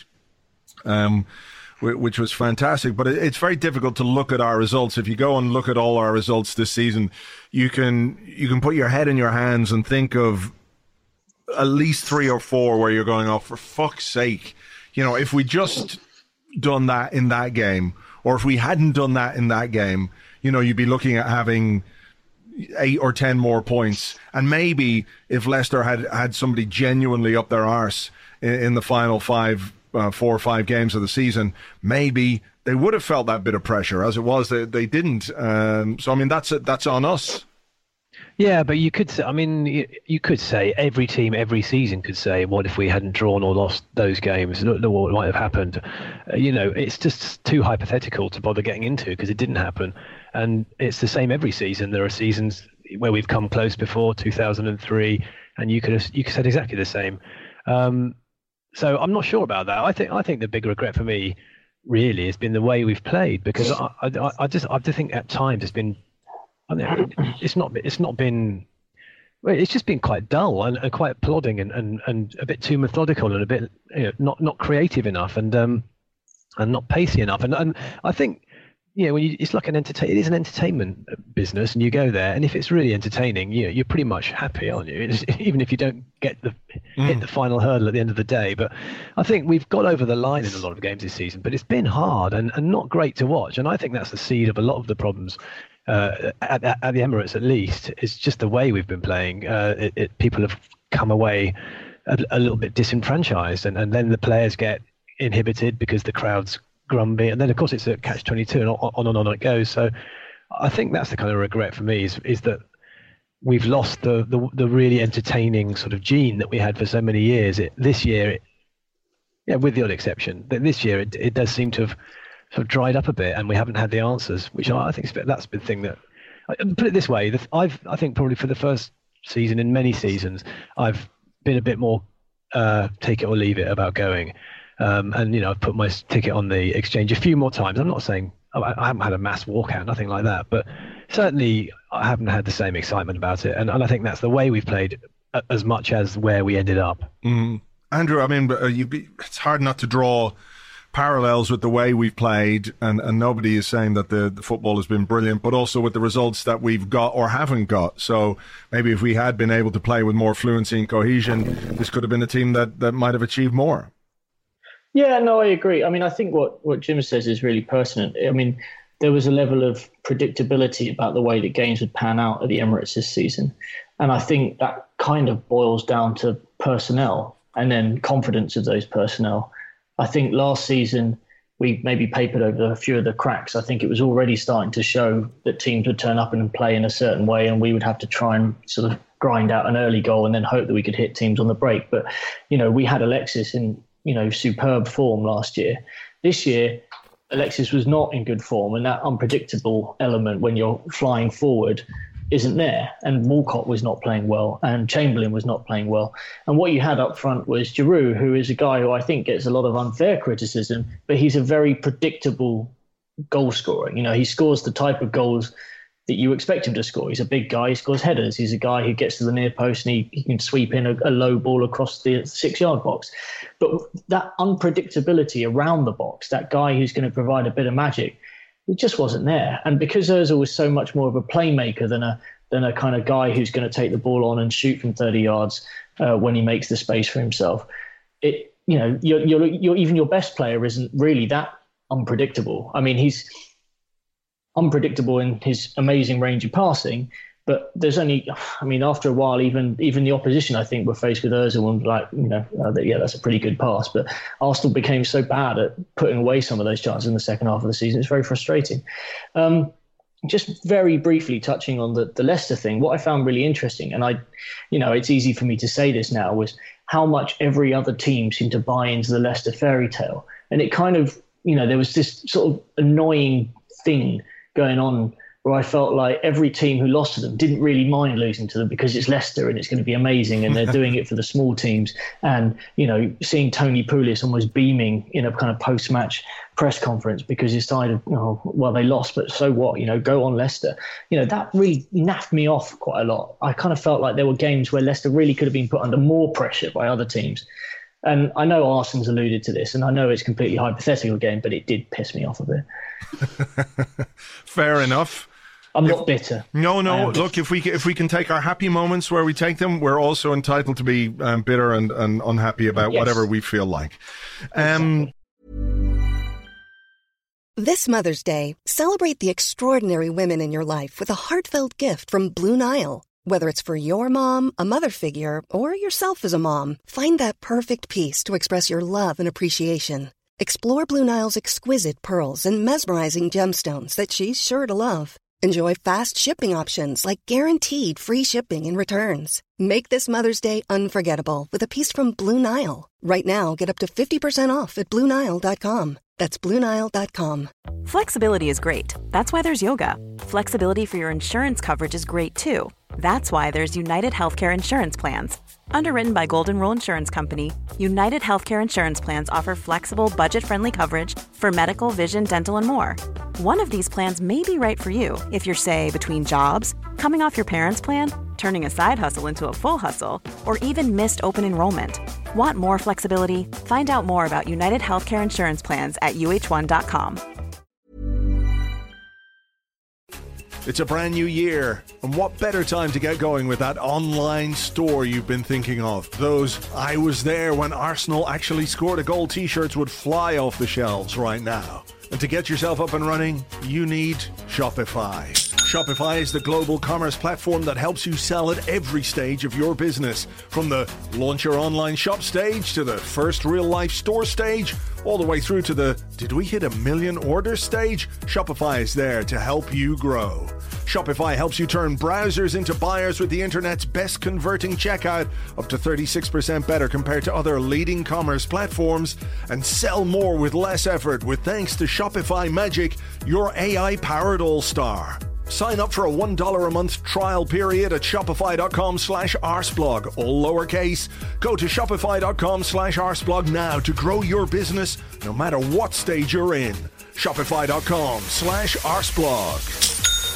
[SPEAKER 4] Which was fantastic, but it's very difficult to look at our results. If you go and look at all our results this season, you can put your head in your hands and think of at least 3 or 4 where you're going, oh, for fuck's sake, if we just done that in that game, or if we hadn't done that in that game, you'd be looking at having 8 or 10 more points. And maybe if Leicester had somebody genuinely up their arse in the final 4 or 5 games of the season, maybe they would have felt that bit of pressure. As it was, they didn't. So I mean, that's on us.
[SPEAKER 5] Yeah, but you could say every team, every season could say, what if we hadn't drawn or lost those games? Look what might have happened. It's just too hypothetical to bother getting into, because it didn't happen. And it's the same every season. There are seasons where we've come close before, 2003, and you could have said exactly the same. So I'm not sure about that. I think the big regret for me really has been the way we've played, because I just think at times it's been, it's just been quite dull and quite plodding and a bit too methodical and a bit not creative enough and not pacey enough. And I think, it's like it is an entertainment business, and you go there, and if it's really entertaining, you're pretty much happy, aren't you? Even if you don't hit the final hurdle at the end of the day. But I think we've got over the line in a lot of games this season, but it's been hard and not great to watch. And I think that's the seed of a lot of the problems at the Emirates, at least. It's just the way we've been playing. People have come away a little bit disenfranchised, and then the players get inhibited because the crowd's grumpy, and then of course it's a catch-22, and on it goes. So I think that's the kind of regret for me, is that we've lost the really entertaining sort of gene that we had for so many years. This year, with the odd exception, this year it does seem to have sort of dried up a bit, and we haven't had the answers, which I think that's the thing that, put it this way, I think probably for the first season in many seasons, I've been a bit more take it or leave it about going. And I've put my ticket on the exchange a few more times. I'm not saying I haven't had a mass walkout, nothing like that, but certainly I haven't had the same excitement about it. And I think that's the way we've played as much as where we ended up.
[SPEAKER 4] Andrew, I mean, it's hard not to draw parallels with the way we've played, and nobody is saying that the football has been brilliant, but also with the results that we've got or haven't got. So maybe if we had been able to play with more fluency and cohesion, this could have been a team that might have achieved more.
[SPEAKER 6] Yeah, no, I agree. I mean, I think what Jim says is really pertinent. I mean, there was a level of predictability about the way that games would pan out at the Emirates this season. And I think that kind of boils down to personnel and then confidence of those personnel. I think last season we maybe papered over a few of the cracks. I think it was already starting to show that teams would turn up and play in a certain way, and we would have to try and sort of grind out an early goal and then hope that we could hit teams on the break. But, we had Alexis in superb form last year. This year, Alexis was not in good form, and that unpredictable element when you're flying forward isn't there. And Walcott was not playing well, and Chamberlain was not playing well. And what you had up front was Giroud, who is a guy who I think gets a lot of unfair criticism, but he's a very predictable goal scorer. He scores the type of goals that you expect him to score. He's a big guy. He scores headers. He's a guy who gets to the near post and he can sweep in a low ball across the 6-yard box. But that unpredictability around the box, that guy who's going to provide a bit of magic, it just wasn't there. And because Ozil was so much more of a playmaker than a kind of guy who's going to take the ball on and shoot from 30 yards when he makes the space for himself, you're even your best player isn't really that unpredictable. I mean, he's unpredictable in his amazing range of passing, but there's only, I mean, after a while, even the opposition, I think, were faced with Ozil and like, that's a pretty good pass. But Arsenal became so bad at putting away some of those chances in the second half of the season. It's very frustrating. Just very briefly touching on the Leicester thing, what I found really interesting, and it's easy for me to say this now, was how much every other team seemed to buy into the Leicester fairy tale. And it kind of, there was this sort of annoying thing going on where I felt like every team who lost to them didn't really mind losing to them because it's Leicester and it's going to be amazing and they're doing it for the small teams. And, seeing Tony Pulis almost beaming in a kind of post-match press conference because he decided, they lost, but so what, go on Leicester. That really naffed me off quite a lot. I kind of felt like there were games where Leicester really could have been put under more pressure by other teams. And I know Arsenal's alluded to this, and I know it's a completely hypothetical game, but it did piss me off a bit.
[SPEAKER 4] Fair enough.
[SPEAKER 6] I'm not bitter.
[SPEAKER 4] No. Look, if we can take our happy moments where we take them, we're also entitled to be bitter and unhappy about whatever we feel like.
[SPEAKER 7] This Mother's Day, celebrate the extraordinary women in your life with a heartfelt gift from Blue Nile. Whether it's for your mom, a mother figure, or yourself as a mom, find that perfect piece to express your love and appreciation. Explore Blue Nile's exquisite pearls and mesmerizing gemstones that she's sure to love. Enjoy fast shipping options like guaranteed free shipping and returns. Make this Mother's Day unforgettable with a piece from Blue Nile. Right now, get up to 50% off at BlueNile.com. That's BlueNile.com.
[SPEAKER 8] Flexibility is great. That's why there's yoga. Flexibility for your insurance coverage is great too. That's why there's United Healthcare Insurance Plans. Underwritten by Golden Rule Insurance Company, United Healthcare Insurance Plans offer flexible, budget-friendly coverage for medical, vision, dental, and more. One of these plans may be right for you if you're, say, between jobs, coming off your parents' plan, turning a side hustle into a full hustle, or even missed open enrollment. Want more flexibility? Find out more about United Healthcare Insurance Plans at UH1.com.
[SPEAKER 4] It's a brand new year, and what better time to get going with that online store you've been thinking of? Those "I was there when Arsenal actually scored a goal" t-shirts would fly off the shelves right now. And to get yourself up and running, you need Shopify. Shopify is the global commerce platform that helps you sell at every stage of your business. From the launch your online shop stage to the first real-life store stage, all the way through to the "did we hit 1 million orders" stage, Shopify is there to help you grow. Shopify helps you turn browsers into buyers with the internet's best converting checkout, up to 36% better compared to other leading commerce platforms, and sell more with less effort with thanks to Shopify Magic, your AI-powered all-star. Sign up for a $1 a month trial period at shopify.com/arseblog, all lowercase. Go to shopify.com/arseblog now to grow your business no matter what stage you're in. Shopify.com/arseblog.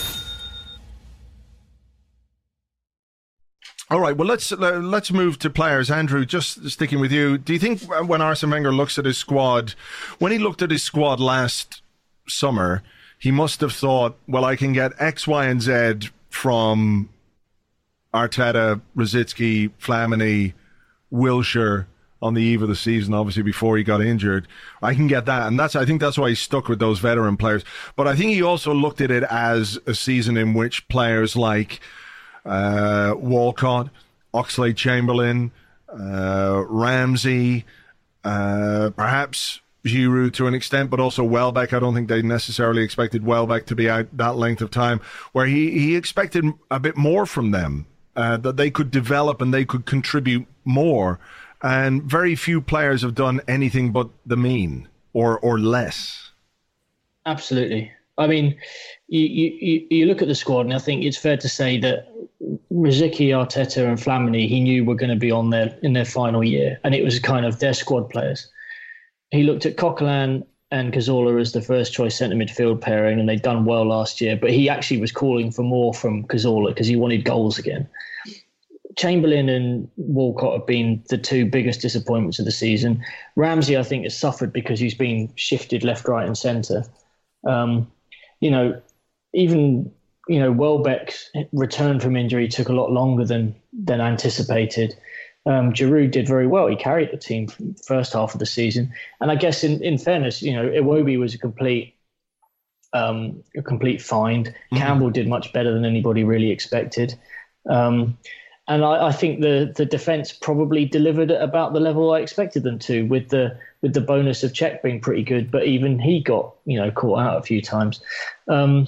[SPEAKER 4] All right, well, let's move to players. Andrew, just sticking with you, do you think when Arsene Wenger looks at his squad, when he looked at his squad last summer, he must have thought, well, I can get X, Y, and Z from Arteta, Rosicky, Flamini, Wilshere on the eve of the season, obviously before he got injured. I can get that, and I think that's why he stuck with those veteran players. But I think he also looked at it as a season in which players like Walcott, Oxlade-Chamberlain, Ramsey, perhaps Giroud to an extent, but also Welbeck. I don't think they necessarily expected Welbeck to be out that length of time, where he expected a bit more from them, that they could develop and they could contribute more. And very few players have done anything but the mean or less.
[SPEAKER 6] Absolutely. I mean, you look at the squad, and I think it's fair to say that Rosicky, Arteta, and Flamini, he knew were going to be in their final year, and it was kind of their squad players. He looked at Coquelin and Cazorla as the first choice centre midfield pairing, and they'd done well last year. But he actually was calling for more from Cazorla because he wanted goals again. Chamberlain and Walcott have been the two biggest disappointments of the season. Ramsey, I think, has suffered because he's been shifted left, right, and centre. Welbeck's return from injury took a lot longer than anticipated. Giroud did very well. He carried the team from the first half of the season. And I guess in fairness, Iwobi was a complete find. Mm-hmm. Campbell did much better than anybody really expected. And I think the defence probably delivered at about the level I expected them to, with the bonus of Cech being pretty good, but even he got caught out a few times. I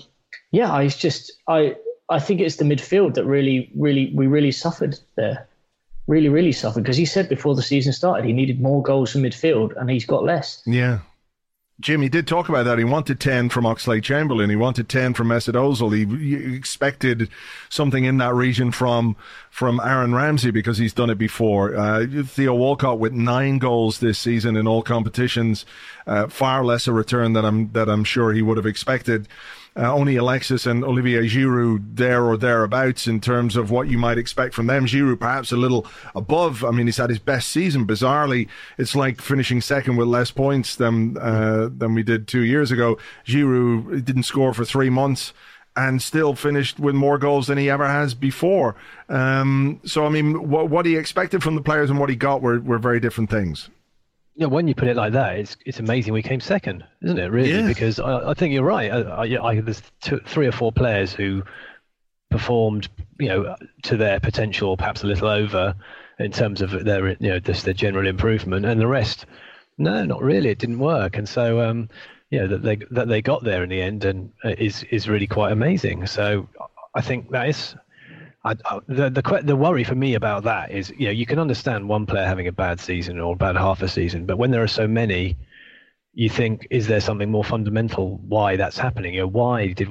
[SPEAKER 6] think it's the midfield that we really suffered there. Really suffered, because he said before the season started he needed more goals from midfield, and he's got less.
[SPEAKER 4] Yeah. Jim, he did talk about that. He wanted 10 from Oxlade-Chamberlain. He wanted 10 from Mesut Ozil. He expected something in that region from Aaron Ramsey, because he's done it before. Theo Walcott with 9 goals this season in all competitions, far less a return that I'm sure he would have expected. Only Alexis and Olivier Giroud there or thereabouts in terms of what you might expect from them. Giroud perhaps a little above. I mean, he's had his best season. Bizarrely, it's like finishing second with less points than we did 2 years ago. Giroud didn't score for 3 months and still finished with more goals than he ever has before. So, I mean, what he expected from the players and what he got were very different things.
[SPEAKER 5] Yeah, when you put it like that, it's amazing we came second, isn't it? Really, yeah. Because I think you're right. There's 3 or 4 players who performed, to their potential, perhaps a little over in terms of their, just their general improvement, and the rest, no, not really. It didn't work, and so that they got there in the end, and is really quite amazing. So I think that is. The worry for me about that is, you can understand one player having a bad season or a bad half a season, but when there are so many, you think, is there something more fundamental why that's happening? Why did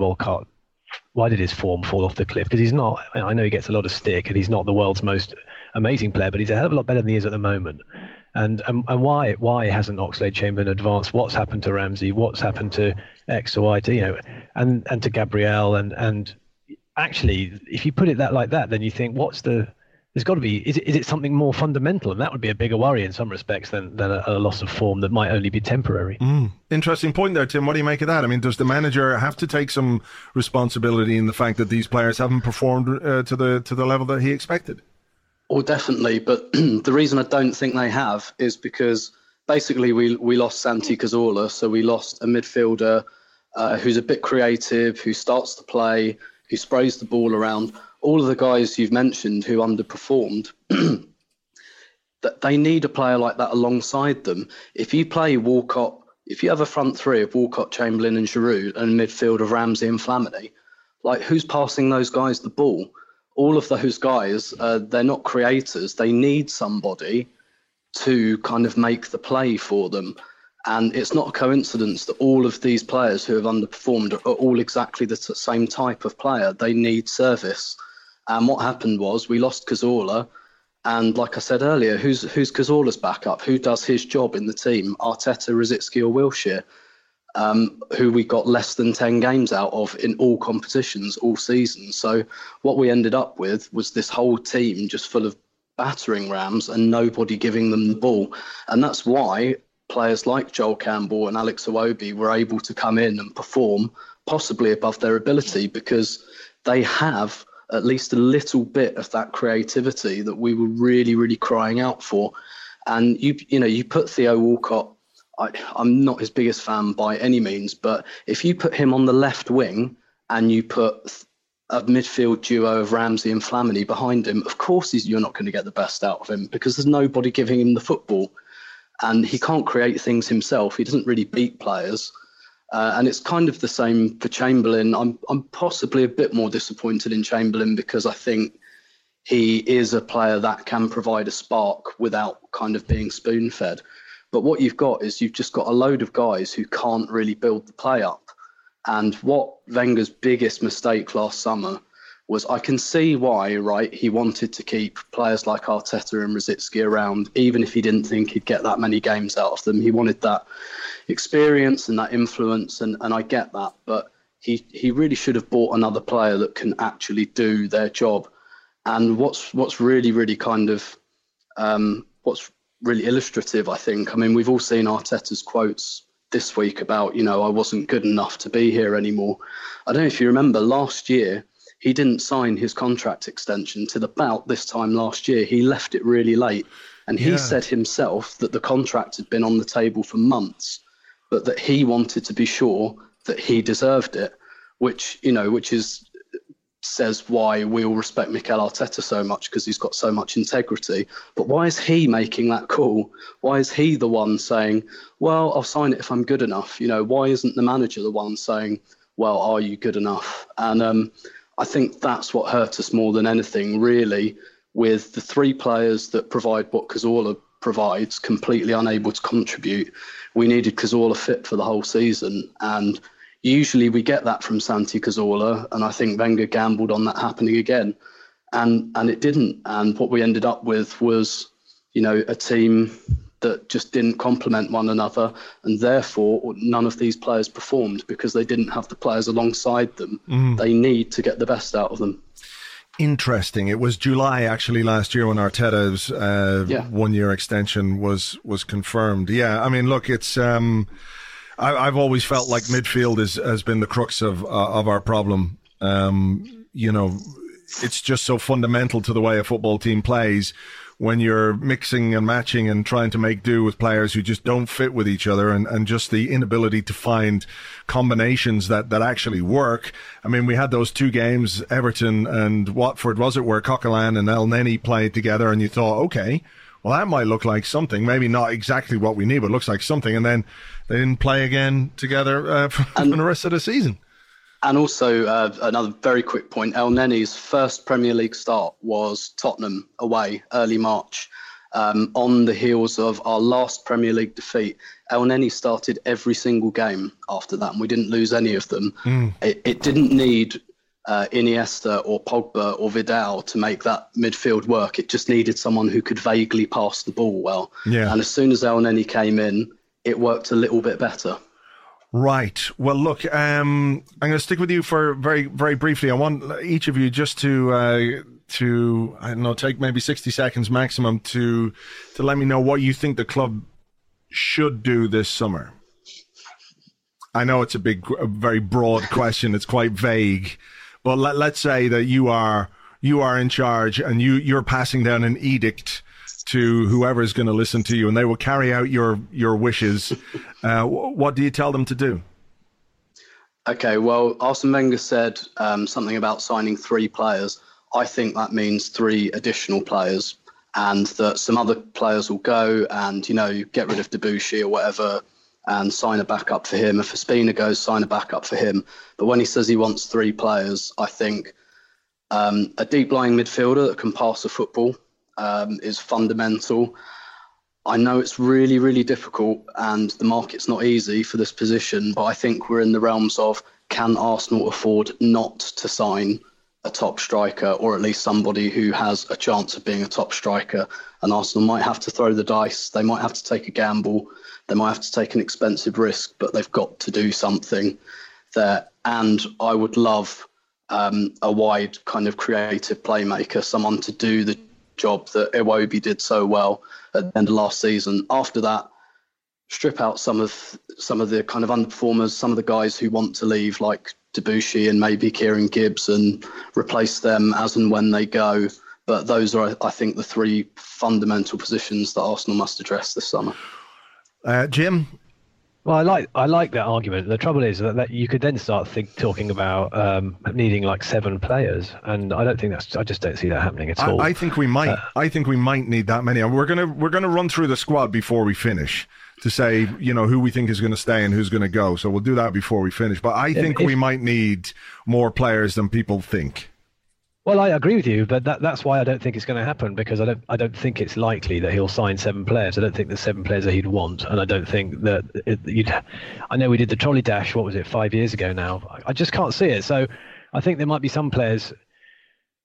[SPEAKER 5] his form fall off the cliff? Because he's not. I know he gets a lot of stick, and he's not the world's most amazing player, but he's a hell of a lot better than he is at the moment. And why hasn't Oxlade-Chamberlain advanced? What's happened to Ramsey? What's happened to X or Y? And to Gabriel and. Actually, if you put it like that, then you think, there's got to be, is it something more fundamental? And that would be a bigger worry in some respects than a loss of form that might only be temporary.
[SPEAKER 4] Interesting point there, Tim. What do you make of that? I mean, does the manager have to take some responsibility in the fact that these players haven't performed to the level that he expected?
[SPEAKER 1] Oh, definitely. But the reason I don't think they have is because basically we lost Santi Cazorla, so we lost a midfielder who's a bit creative, who starts to play, who sprays the ball around. All of the guys you've mentioned who underperformed, that they need a player like that alongside them. If you play Walcott, if you have a front three of Walcott, Chamberlain and Giroud, and a midfield of Ramsey and Flamini, like, who's passing those guys the ball? All of those guys, they're not creators. They need somebody to kind of make the play for them. And it's not a coincidence that all of these players who have underperformed are all exactly the same type of player. They need service. And what happened was we lost Cazorla. And like I said earlier, who's Cazorla's backup? Who does his job in the team? Arteta, Rosicky or Wilshere, who we got less than 10 games out of in all competitions all season. So what we ended up with was this whole team just full of battering rams and nobody giving them the ball. And that's why players like Joel Campbell and Alex Iwobi were able to come in and perform possibly above their ability, because they have at least a little bit of that creativity that we were really, really crying out for. And you put Theo Walcott, I'm not his biggest fan by any means, but if you put him on the left wing and you put a midfield duo of Ramsey and Flamini behind him, of course you're not going to get the best out of him, because there's nobody giving him the football. And he can't create things himself. He doesn't really beat players. And it's kind of the same for Chamberlain. I'm possibly a bit more disappointed in Chamberlain, because I think he is a player that can provide a spark without kind of being spoon-fed. But what you've got is you've just got a load of guys who can't really build the play up. And what Wenger's biggest mistake last summer was I can see why, right, he wanted to keep players like Arteta and Rosicky around, even if he didn't think he'd get that many games out of them. He wanted that experience and that influence, and I get that. But he really should have bought another player that can actually do their job. And what's really, really kind of, what's really illustrative, I think, I mean, we've all seen Arteta's quotes this week about, I wasn't good enough to be here anymore. I don't know if you remember last year, he didn't sign his contract extension till about this time last year. He left it really late. And he said himself that the contract had been on the table for months, but that he wanted to be sure that he deserved it, which says why we all respect Mikel Arteta so much, because he's got so much integrity. But why is he making that call? Why is he the one saying, well, I'll sign it if I'm good enough? Why isn't the manager the one saying, well, are you good enough? And I think that's what hurt us more than anything, really, with the three players that provide what Cazorla provides, completely unable to contribute. We needed Cazorla fit for the whole season. And usually we get that from Santi Cazorla, and I think Wenger gambled on that happening again. And it didn't. And what we ended up with was, a team that just didn't complement one another, and therefore none of these players performed because they didn't have the players alongside them. They need to get the best out of them.
[SPEAKER 4] Interesting. It was July actually last year when Arteta's 1-year extension was confirmed. Yeah, I mean, look, it's I've always felt like midfield has been the crux of our problem. It's just so fundamental to the way a football team plays. When you're mixing and matching and trying to make do with players who just don't fit with each other, and just the inability to find combinations that actually work. I mean, we had those two games, Everton and Watford, was it, where Coquelin and El Neni played together, and you thought, okay, well, that might look like something. Maybe not exactly what we need, but it looks like something. And then they didn't play again together for the rest of the season.
[SPEAKER 1] And also, another very quick point, El Neni's first Premier League start was Tottenham away, early March. On the heels of our last Premier League defeat, El Neni started every single game after that, and we didn't lose any of them. It didn't need Iniesta or Pogba or Vidal to make that midfield work. It just needed someone who could vaguely pass the ball well. Yeah. And as soon as El Neni came in, it worked a little bit better.
[SPEAKER 4] Right. Well, look, I'm going to stick with you for very, very briefly. I want each of you just to I don't know, take maybe 60 seconds maximum to let me know what you think the club should do this summer. I know it's a very broad question. It's quite vague, but let's say that you are in charge and you're passing down an edict to whoever is going to listen to you, and they will carry out your wishes. What do you tell them to do?
[SPEAKER 1] Okay, well, Arsene Wenger said something about signing 3 players. I think that means 3 additional players, and that some other players will go and, get rid of Debuchy or whatever and sign a backup for him. If Ospina goes, sign a backup for him. But when he says he wants 3 players, I think a deep-lying midfielder that can pass the football is fundamental. I know it's really, really difficult and the market's not easy for this position, but I think we're in the realms of, can Arsenal afford not to sign a top striker, or at least somebody who has a chance of being a top striker? And Arsenal might have to throw the dice. They might have to take a gamble. They might have to take an expensive risk, but they've got to do something there. And I would love a wide kind of creative playmaker, someone to do the job that Iwobi did so well at the end of last season. After that, strip out some of the kind of underperformers, some of the guys who want to leave, like Debuchy and maybe Kieran Gibbs, and replace them as and when they go. But those are, I think, the 3 fundamental positions that Arsenal must address this summer.
[SPEAKER 4] Jim?
[SPEAKER 5] Well, I like that argument. The trouble is that you could then start talking about needing like 7 players, and I just don't see that happening at all.
[SPEAKER 4] I think we might. I think we might need that many. We're gonna run through the squad before we finish to say who we think is going to stay and who's going to go. So we'll do that before we finish. But I think we might need more players than people think.
[SPEAKER 5] Well, I agree with you, but that's why I don't think it's going to happen, because I don't think it's likely that he'll sign 7 players. I don't think there's 7 players that he'd want, and I don't think that I know we did the trolley dash, what was it, 5 years ago now? I just can't see it. So I think there might be some players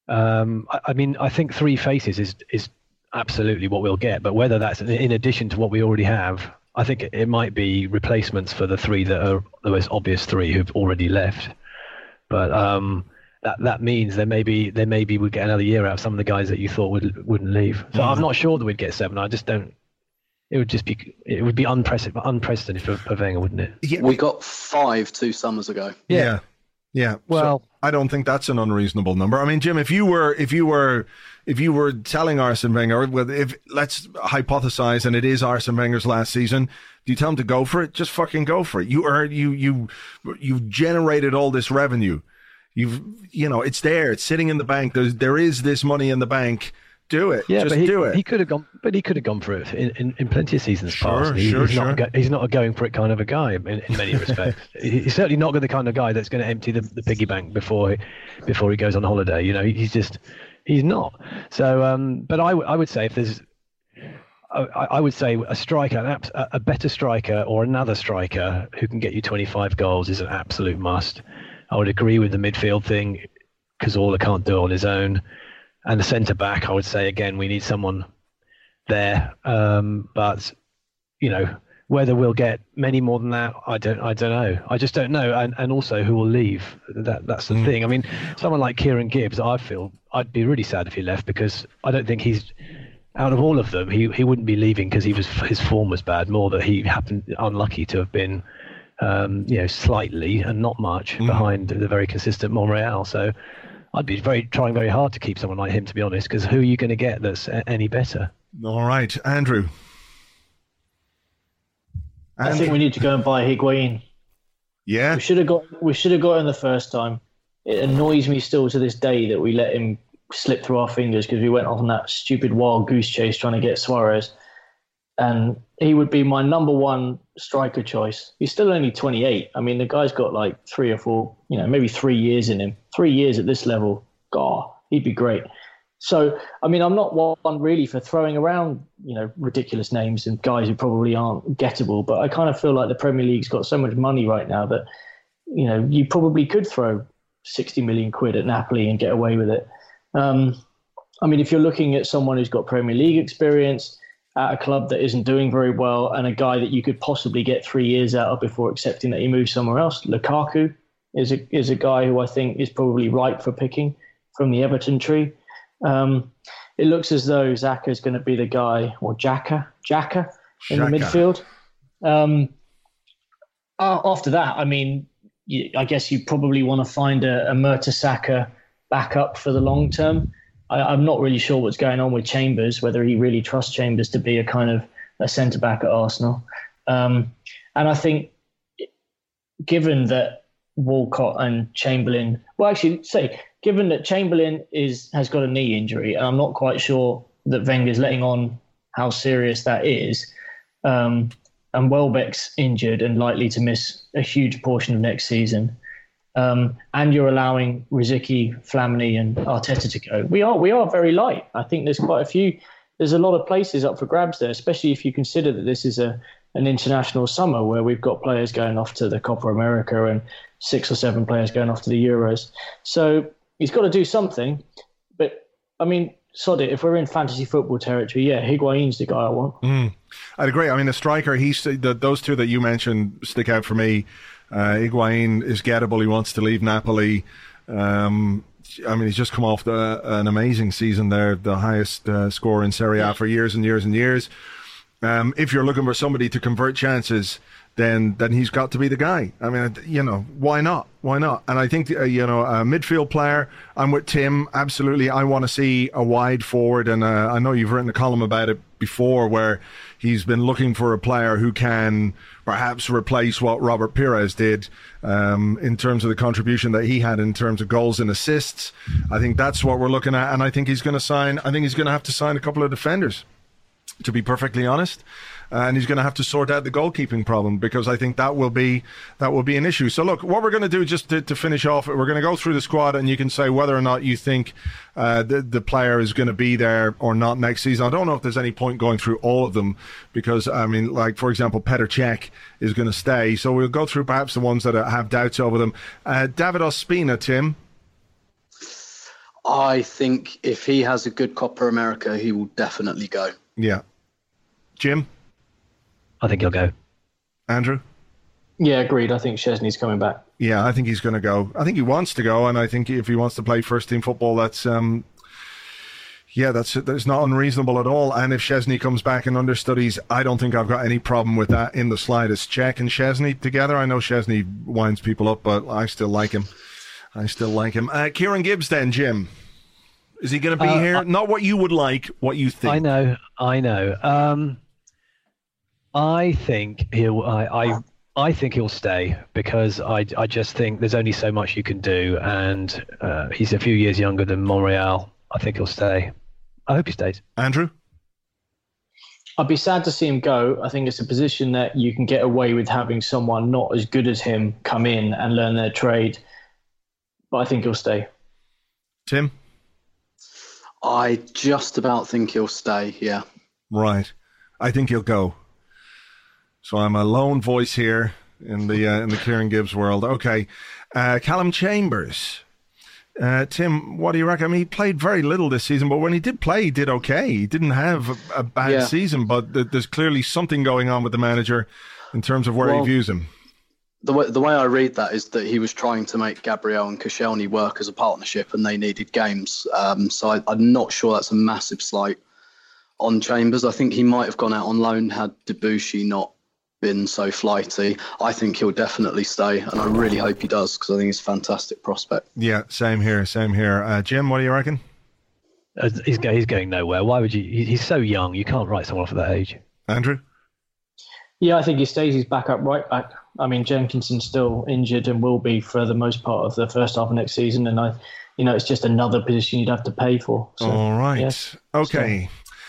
[SPEAKER 5] I mean, I think three faces is absolutely what we'll get, but whether that's in addition to what we already have, I think it might be replacements for the three that are the most obvious three who've already left. But that means there maybe we'd get another year out of some of the guys that you thought wouldn't leave. So I'm not sure that we'd get 7. I just don't. It would be unprecedented for Wenger, wouldn't it?
[SPEAKER 1] Yeah. We got 5 2 summers ago.
[SPEAKER 4] Yeah. Well, so I don't think that's an unreasonable number. I mean, Jim, if you were telling Arsene Wenger, let's hypothesize, and it is Arsene Wenger's last season, do you tell him to go for it? Just fucking go for it. You've generated all this revenue. It's there. It's sitting in the bank. There is this money in the bank. Do it.
[SPEAKER 5] Yeah,
[SPEAKER 4] just do it.
[SPEAKER 5] He could have gone for it in plenty of seasons past.
[SPEAKER 4] Sure.
[SPEAKER 5] He's not a going for it kind of a guy in many respects. He's certainly not the kind of guy that's going to empty the piggy bank before he goes on holiday. He's not. So, but I would say if there's, I would say a striker, a better striker or another striker who can get you 25 goals is an absolute must. I would agree with the midfield thing. Cazorla can't do it on his own. And the centre back, I would say again, we need someone there. But whether we'll get many more than that, I don't know. I just don't know. And also who will leave. That's the thing. I mean, someone like Kieran Gibbs, I feel I'd be really sad if he left, because I don't think he's, out of all of them, he wouldn't be leaving because his form was bad. More that he happened unlucky to have been, slightly and not much behind the very consistent Monreal. So I'd be trying very hard to keep someone like him, to be honest, because who are you going to get that's any better?
[SPEAKER 4] All right, Andrew.
[SPEAKER 6] I think we need to go and buy Higuain.
[SPEAKER 4] Yeah,
[SPEAKER 6] we should have got him the first time. It annoys me still to this day that we let him slip through our fingers because we went off on that stupid wild goose chase trying to get Suarez. And he would be my number one striker choice. He's still only 28. I mean, the guy's got like 3 or 4, maybe 3 years in him. 3 years at this level, God, he'd be great. So, I mean, I'm not one really for throwing around, ridiculous names and guys who probably aren't gettable. But I kind of feel like the Premier League's got so much money right now that, you probably could throw 60 million quid at Napoli and get away with it. I mean, if you're looking at someone who's got Premier League experience at a club that isn't doing very well and a guy that you could possibly get 3 years out of before accepting that he moves somewhere else, Lukaku is a guy who I think is probably ripe for picking from the Everton tree. It looks as though Xhaka is going to be the guy, or Xhaka in the midfield. After that, I mean, I guess you probably want to find a Mertesacker backup for the long term. I'm not really sure what's going on with Chambers, whether he really trusts Chambers to be a kind of a centre-back at Arsenal. And I think given that Walcott and Chamberlain... Well, actually, given that Chamberlain has got a knee injury, and I'm not quite sure that Wenger's letting on how serious that is, and Welbeck's injured and likely to miss a huge portion of next season, and you're allowing Rosicky, Flamini and Arteta to go. We are very light. I think there's a lot of places up for grabs there, especially if you consider that this is an international summer where we've got players going off to the Copa America and 6 or 7 players going off to the Euros. So he's got to do something. But, I mean, sod it, if we're in fantasy football territory, Higuain's the guy I want.
[SPEAKER 4] I'd agree. I mean, the striker, those two that you mentioned stick out for me. Higuain is gettable. He wants to leave Napoli. I mean, he's just come off an amazing season there, the highest score in Serie A for years and years and years. If you're looking for somebody to convert chances, then he's got to be the guy. I mean, why not? Why not? And I think, a midfield player, I'm with Tim. Absolutely. I want to see a wide forward. And I know you've written a column about it before where he's been looking for a player who can perhaps replace what Robert Pires did in terms of the contribution that he had in terms of goals and assists. I think that's what we're looking at. And I think he's going to have to sign a couple of defenders, to be perfectly honest. And he's going to have to sort out the goalkeeping problem, because I think that will be an issue. So look, what we're going to do, just to finish off, we're going to go through the squad, and you can say whether or not you think the player is going to be there or not next season. I don't know if there's any point going through all of them, because I mean, like for example, Petr Cech is going to stay. So we'll go through perhaps the ones that have doubts over them. David Ospina, Tim.
[SPEAKER 1] I think if he has a good Copa America, he will definitely go.
[SPEAKER 4] Yeah. Jim?
[SPEAKER 5] I think he'll go.
[SPEAKER 4] Andrew?
[SPEAKER 6] Yeah, agreed. I think Szczesny's coming back.
[SPEAKER 4] Yeah, I think he's going to go. I think he wants to go, and I think if he wants to play first-team football, that's not unreasonable at all. And if Szczesny comes back and understudies, I don't think I've got any problem with that in the slightest. Cech and Szczesny together. I know Szczesny winds people up, but I still like him. Kieran Gibbs then, Jim. Is he going to be here? Not what you would like, what you think.
[SPEAKER 5] I know. I think he'll stay because I just think there's only so much you can do, and he's a few years younger than Monreal. I think he'll stay. I hope he stays.
[SPEAKER 4] Andrew?
[SPEAKER 6] I'd be sad to see him go. I think it's a position that you can get away with having someone not as good as him come in and learn their trade. But I think he'll stay.
[SPEAKER 4] Tim?
[SPEAKER 1] I just about think he'll stay, yeah.
[SPEAKER 4] Right. I think he'll go. So I'm a lone voice here in the Kieran Gibbs world. Okay. Callum Chambers. Tim, what do you reckon? I mean, he played very little this season, but when he did play, he did okay. He didn't have a bad season, but there's clearly something going on with the manager in terms of where he views him.
[SPEAKER 1] The way I read that is that he was trying to make Gabriel and Koscielny work as a partnership, and they needed games. So I'm not sure that's a massive slight on Chambers. I think he might have gone out on loan had Debuchy not been so flighty. I think he'll definitely stay, and I really hope he does because I think he's a fantastic prospect.
[SPEAKER 4] Yeah, same here. Jim, what do you reckon?
[SPEAKER 5] He's going nowhere. Why would you? He's so young. You can't write someone off at that age.
[SPEAKER 4] Andrew?
[SPEAKER 6] Yeah, I think he stays. He's back up right back. I mean, Jenkinson's still injured and will be for the most part of the first half of next season, and it's just another position you'd have to pay for. So,
[SPEAKER 4] all right.
[SPEAKER 6] Yes.
[SPEAKER 4] Okay.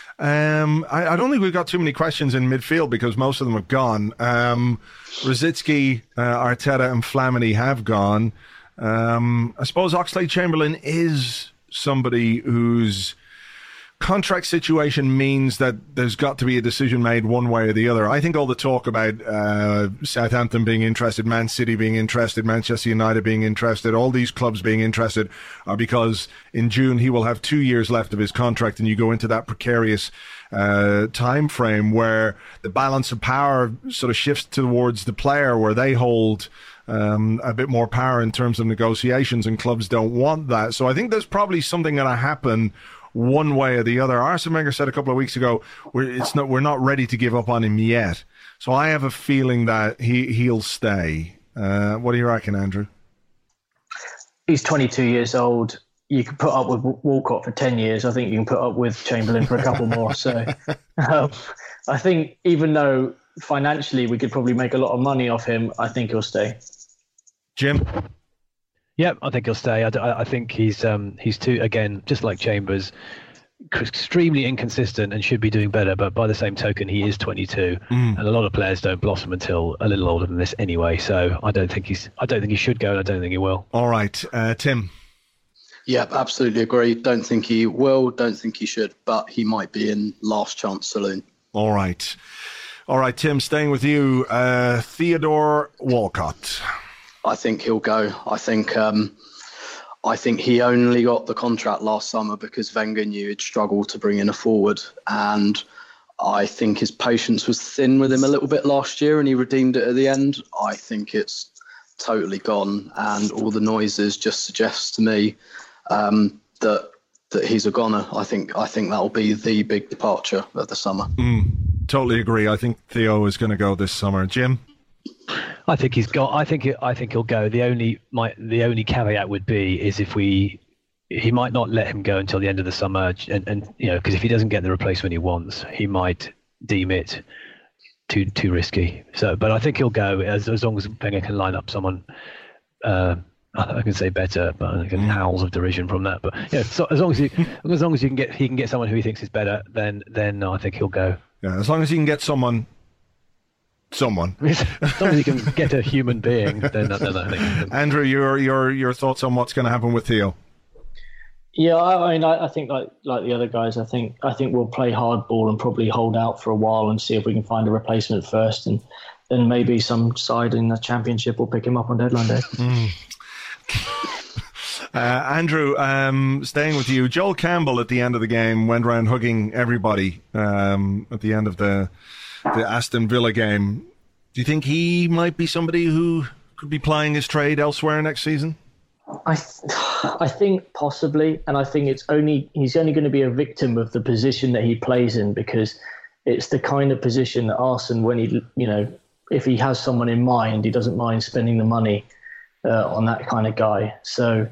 [SPEAKER 4] I don't think we've got too many questions in midfield because most of them have gone. Rosicky, Arteta and Flamini have gone. I suppose Oxlade-Chamberlain is somebody whose contract situation means that there's got to be a decision made one way or the other. I think all the talk about Southampton being interested, Man City being interested, Manchester United being interested, all these clubs being interested are because in June he will have 2 years left of his contract, and you go into that precarious time frame where the balance of power sort of shifts towards the player, where they hold a bit more power in terms of negotiations, and clubs don't want that. So I think there's probably something going to happen one way or the other. Arsene Wenger said a couple of weeks ago, we're not ready to give up on him yet. So I have a feeling that he'll stay. What do you reckon, Andrew?
[SPEAKER 6] He's 22 years old. You could put up with Walcott for 10 years. I think you can put up with Chamberlain for a couple more. So I think even though financially we could probably make a lot of money off him, I think he'll stay.
[SPEAKER 4] Jim?
[SPEAKER 5] Yeah, I think he'll stay. I think he's too, again, just like Chambers, extremely inconsistent and should be doing better. But by the same token, he is 22, and a lot of players don't blossom until a little older than this anyway. So I don't think he should go, and I don't think he will.
[SPEAKER 4] All right, Tim.
[SPEAKER 1] Yeah, absolutely agree. Don't think he will. Don't think he should. But he might be in last chance saloon.
[SPEAKER 4] All right, Tim. Staying with you, Theodore Walcott.
[SPEAKER 1] I think he'll go. I think he only got the contract last summer because Wenger knew he'd struggle to bring in a forward, and I think his patience was thin with him a little bit last year, and he redeemed it at the end. I think it's totally gone, and all the noises just suggest to me that he's a goner. I think that'll be the big departure of the summer.
[SPEAKER 4] Totally agree. I think Theo is going to go this summer. Jim?
[SPEAKER 5] I think he's got. I think he'll go. The only caveat would be is if he might not let him go until the end of the summer, and because if he doesn't get the replacement he wants, he might deem it too risky. So, but I think he'll go as long as Wenger can line up someone. I can say better, but I get howls of derision from that. But so as long as he can get someone who he thinks is better, then I think he'll go.
[SPEAKER 4] Yeah, as long as he can get someone.
[SPEAKER 5] As long as you can get a human being, then I think.
[SPEAKER 4] Andrew, your thoughts on what's going to happen with Theo?
[SPEAKER 6] Yeah, I mean, I think like the other guys, I think we'll play hardball and probably hold out for a while and see if we can find a replacement first, and then maybe some side in the Championship will pick him up on deadline day.
[SPEAKER 4] Andrew, staying with you, Joel Campbell at the end of the game went around hugging everybody at the end of the Aston Villa game. Do you think he might be somebody who could be plying his trade elsewhere next season?
[SPEAKER 6] I think possibly, and I think he's only going to be a victim of the position that he plays in, because it's the kind of position that Arsene, when if he has someone in mind, he doesn't mind spending the money on that kind of guy. So,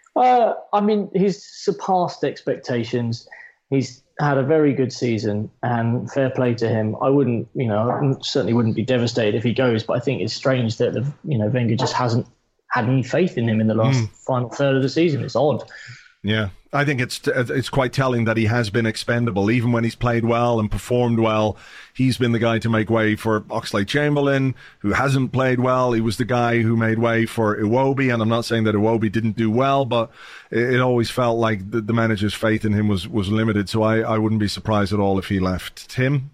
[SPEAKER 6] he's surpassed expectations. He's had a very good season, and fair play to him. I certainly wouldn't be devastated if he goes, but I think it's strange that Wenger just hasn't had any faith in him in the last final third of the season. It's odd.
[SPEAKER 4] Yeah, I think it's quite telling that he has been expendable. Even when he's played well and performed well, he's been the guy to make way for Oxlade-Chamberlain, who hasn't played well. He was the guy who made way for Iwobi, and I'm not saying that Iwobi didn't do well, but it always felt like the manager's faith in him was limited, so I wouldn't be surprised at all if he left. Tim?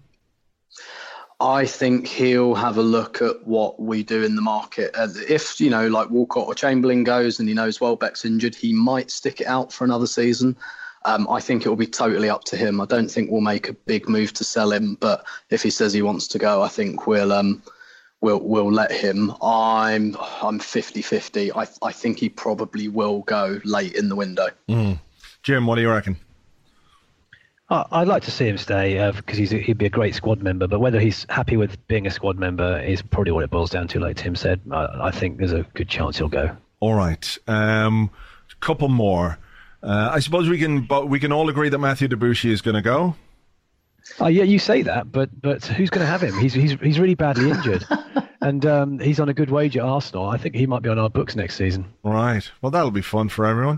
[SPEAKER 1] I think he'll have a look at what we do in the market. If, like Walcott or Chamberlain goes and he knows Welbeck's injured, he might stick it out for another season. I think it will be totally up to him. I don't think we'll make a big move to sell him, but if he says he wants to go, I think we'll let him. I'm 50-50. I think he probably will go late in the window.
[SPEAKER 4] Jim, what do you reckon?
[SPEAKER 5] I'd like to see him stay because he'd be a great squad member, but whether he's happy with being a squad member is probably what it boils down to, like Tim said. I think there's a good chance he'll go. All
[SPEAKER 4] right. A couple more. I suppose we can all agree that Mathieu Debuchy is going to go.
[SPEAKER 5] Yeah, you say that, but who's going to have him? He's really badly injured, and he's on a good wage at Arsenal. I think he might be on our books next season.
[SPEAKER 4] Right. Well, that'll be fun for everyone.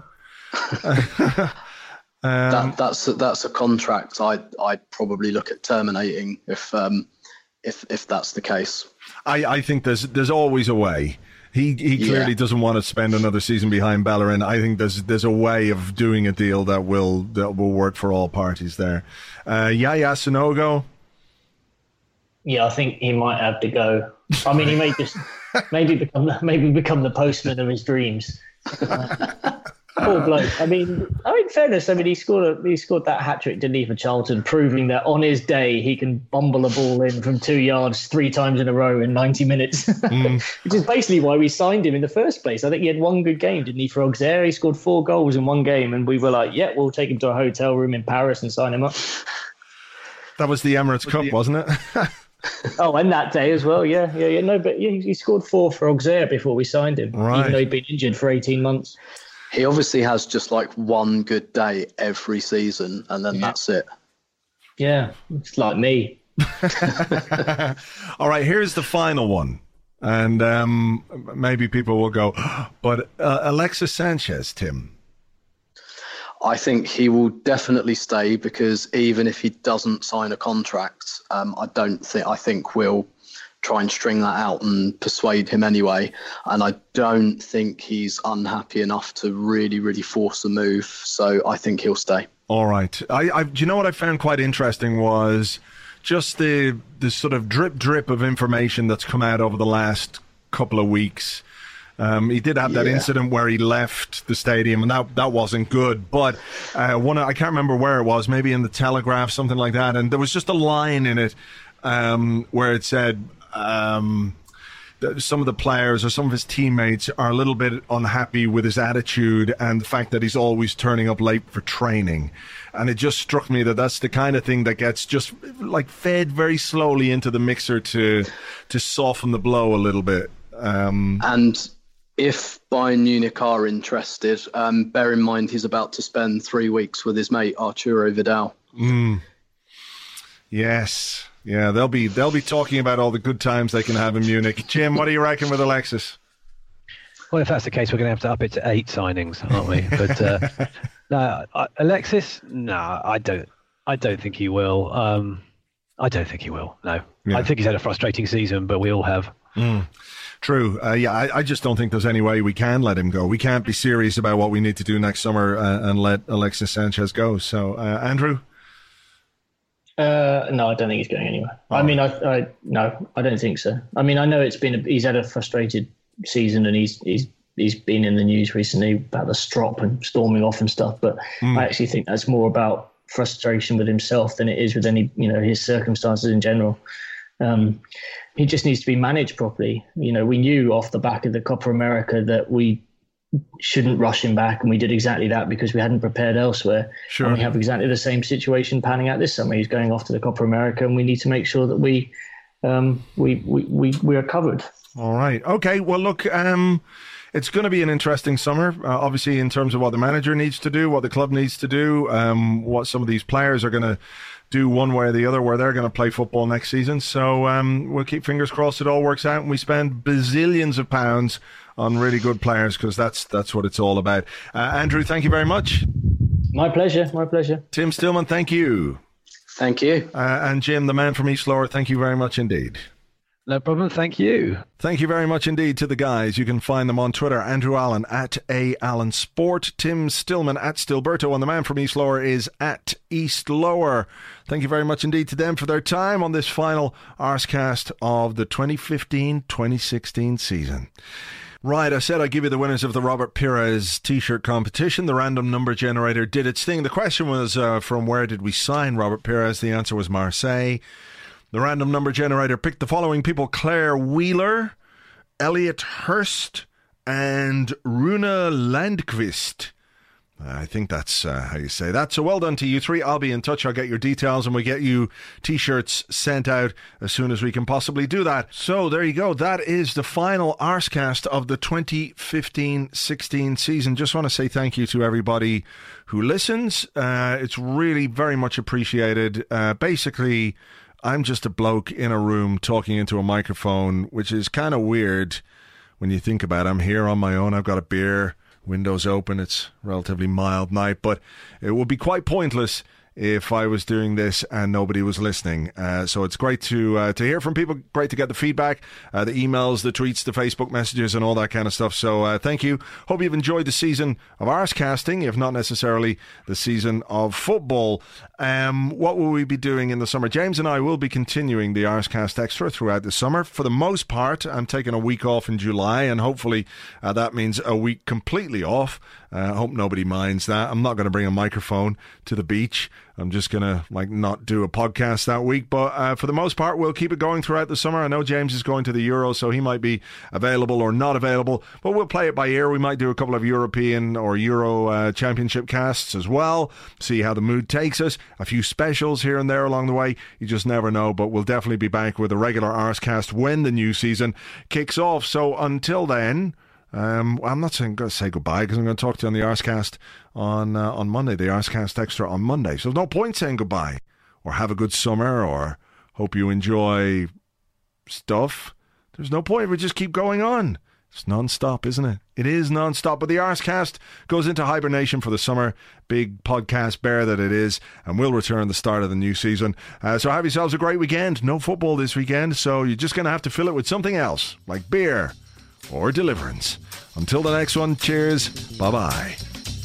[SPEAKER 1] That's a contract I'd probably look at terminating if that's the case.
[SPEAKER 4] I think there's always a way. He clearly doesn't want to spend another season behind Bellerin. I think there's a way of doing a deal that will work for all parties there. Yaya Sanogo.
[SPEAKER 6] Yeah, I think he might have to go. I mean, he may just maybe become the postman of his dreams. Poor bloke. I mean, in fairness, he scored that hat-trick, didn't he, for Charlton, proving that on his day he can bumble a ball in from 2 yards 3 times in a row in 90 minutes, which is basically why we signed him in the first place. I think he had one good game, didn't he, for Auxerre? He scored 4 goals in one game, and we were like, yeah, we'll take him to a hotel room in Paris and sign him up.
[SPEAKER 4] That was the Emirates Cup, wasn't it?
[SPEAKER 6] Oh, and that day as well, yeah. No, but he scored 4 for Auxerre before we signed him, even though he'd been injured for 18 months.
[SPEAKER 1] He obviously has just like one good day every season, and then that's it.
[SPEAKER 6] Yeah, it's like me.
[SPEAKER 4] All right, here's the final one. And maybe people will go, but Alexis Sanchez, Tim?
[SPEAKER 1] I think he will definitely stay, because even if he doesn't sign a contract, I think we'll try and string that out and persuade him anyway. And I don't think he's unhappy enough to really, really force a move. So I think he'll stay. All right.
[SPEAKER 4] Do you know what I found quite interesting was just the sort of drip of information that's come out over the last couple of weeks. He did have that incident where he left the stadium, and that wasn't good. But I can't remember where it was, maybe in the Telegraph, something like that. And there was just a line in it where it said, some of the players or some of his teammates are a little bit unhappy with his attitude and the fact that he's always turning up late for training. And it just struck me that that's the kind of thing that gets just like fed very slowly into the mixer to soften the blow a little bit.
[SPEAKER 1] And if Bayern Munich are interested, bear in mind he's about to spend 3 weeks with his mate Arturo Vidal.
[SPEAKER 4] Yes. Yeah, they'll be talking about all the good times they can have in Munich. Jim, what do you reckon with Alexis?
[SPEAKER 5] Well, if that's the case, we're going to have to up it to 8 signings, aren't we? But no, Alexis, no, I don't think he will. I don't think he will. No, yeah. I think he's had a frustrating season, but we all have.
[SPEAKER 4] True. I just don't think there's any way we can let him go. We can't be serious about what we need to do next summer and let Alexis Sanchez go. So, Andrew?
[SPEAKER 6] No, I don't think he's going anywhere. Oh. I mean, no, I don't think so. I mean, I know he's had a frustrated season, and he's he's been in the news recently about the strop and storming off and stuff. But I actually think that's more about frustration with himself than it is with any, his circumstances in general. He just needs to be managed properly. We knew off the back of the Copa America that we shouldn't rush him back, and we did exactly that because we hadn't prepared elsewhere.
[SPEAKER 4] Sure.
[SPEAKER 6] And we have exactly the same situation panning out this summer. He's going off to the Copa America, and we need to make sure that we are covered.
[SPEAKER 4] All right. Okay. Well, look, it's going to be an interesting summer, obviously, in terms of what the manager needs to do, what the club needs to do, what some of these players are going to do one way or the other, where they're going to play football next season. So we'll keep fingers crossed it all works out and we spend bazillions of pounds on really good players, because that's what it's all about. Andrew, thank you very much.
[SPEAKER 6] My pleasure.
[SPEAKER 4] Tim Stillman, thank you.
[SPEAKER 1] Thank you.
[SPEAKER 4] And Jim, the man from East Lower, thank you very much indeed.
[SPEAKER 5] No problem. Thank you.
[SPEAKER 4] Thank you very much indeed to the guys. You can find them on Twitter. Andrew Allen at @AllenSport. Tim Stillman at Stillberto. And the man from East Lower is at East Lower. Thank you very much indeed to them for their time on this final Arscast of the 2015-2016 season. Right, I said I'd give you the winners of the Robert Pires t-shirt competition. The random number generator did its thing. The question was, from where did we sign Robert Pires? The answer was Marseille. The random number generator picked the following people: Claire Wheeler, Elliot Hurst, and Runa Landqvist. I think that's how you say that. So well done to you three. I'll be in touch. I'll get your details and we'll get you t-shirts sent out as soon as we can possibly do that. So there you go. That is the final Arscast of the 2015-16 season. Just want to say thank you to everybody who listens. It's really very much appreciated. Basically, I'm just a bloke in a room talking into a microphone, which is kind of weird when you think about it. I'm here on my own. I've got a beer, windows open. It's a relatively mild night, but it would be quite pointless if I was doing this and nobody was listening. So it's great to hear from people. Great to get the feedback, the emails, the tweets, the Facebook messages, and all that kind of stuff. So thank you. Hope you've enjoyed the season of Arscasting, if not necessarily the season of football. What will we be doing in the summer? James and I will be continuing the Arscast Extra throughout the summer. For the most part, I'm taking a week off in July, and hopefully that means a week completely off. I hope nobody minds that. I'm not going to bring a microphone to the beach. I'm just going to not do a podcast that week. But for the most part, we'll keep it going throughout the summer. I know James is going to the Euros, so he might be available or not available. But we'll play it by ear. We might do a couple of European or Euro Championship casts as well. See how the mood takes us. A few specials here and there along the way. You just never know. But we'll definitely be back with a regular Arscast when the new season kicks off. So until then, I'm not going to say goodbye, because I'm going to talk to you on the Arscast on Monday, the Arscast Extra on Monday. So there's no point saying goodbye or have a good summer or hope you enjoy stuff. There's no point. We just keep going on. It's non-stop, isn't it? It is non-stop. But the Arscast goes into hibernation for the summer. Big podcast bear that it is. And we'll return the start of the new season. So have yourselves a great weekend. No football this weekend, so you're just going to have to fill it with something else, like beer or deliverance. Until the next one, cheers. Bye-bye.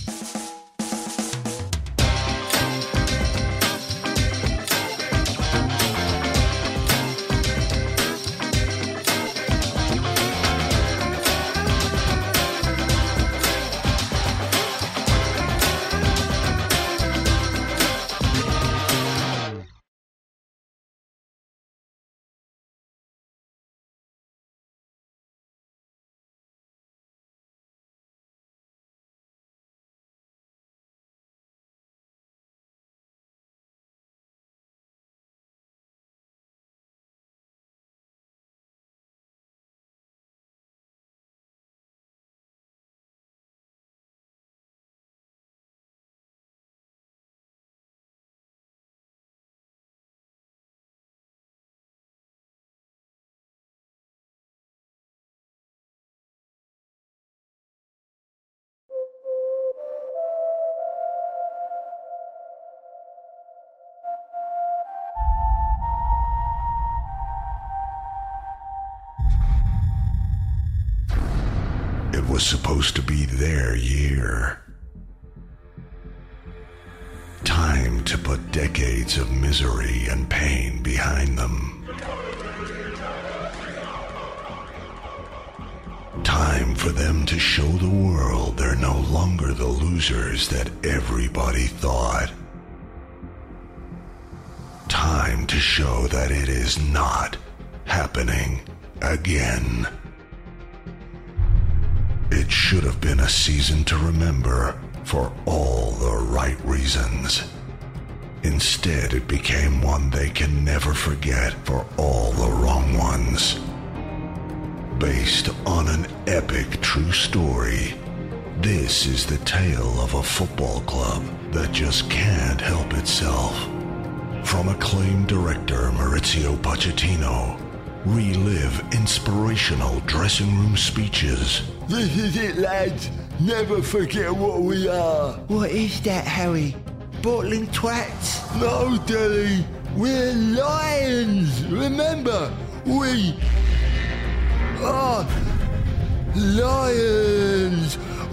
[SPEAKER 4] Was supposed to be their year. Time to put decades of misery and pain behind them.
[SPEAKER 9] Time for them to show the world they're no longer the losers that everybody thought. Time to show that it is not happening again. It should have been a season to remember for all the right reasons. Instead, it became one they can never forget for all the wrong ones. Based on an epic true story, this is the tale of a football club that just can't help itself. From acclaimed director Maurizio Pochettino, relive inspirational dressing room speeches.
[SPEAKER 10] This is it, lads. Never forget what we are.
[SPEAKER 11] What is that, Harry? Bottling twats?
[SPEAKER 10] No, Dilly. We're lions. Remember, we are lions.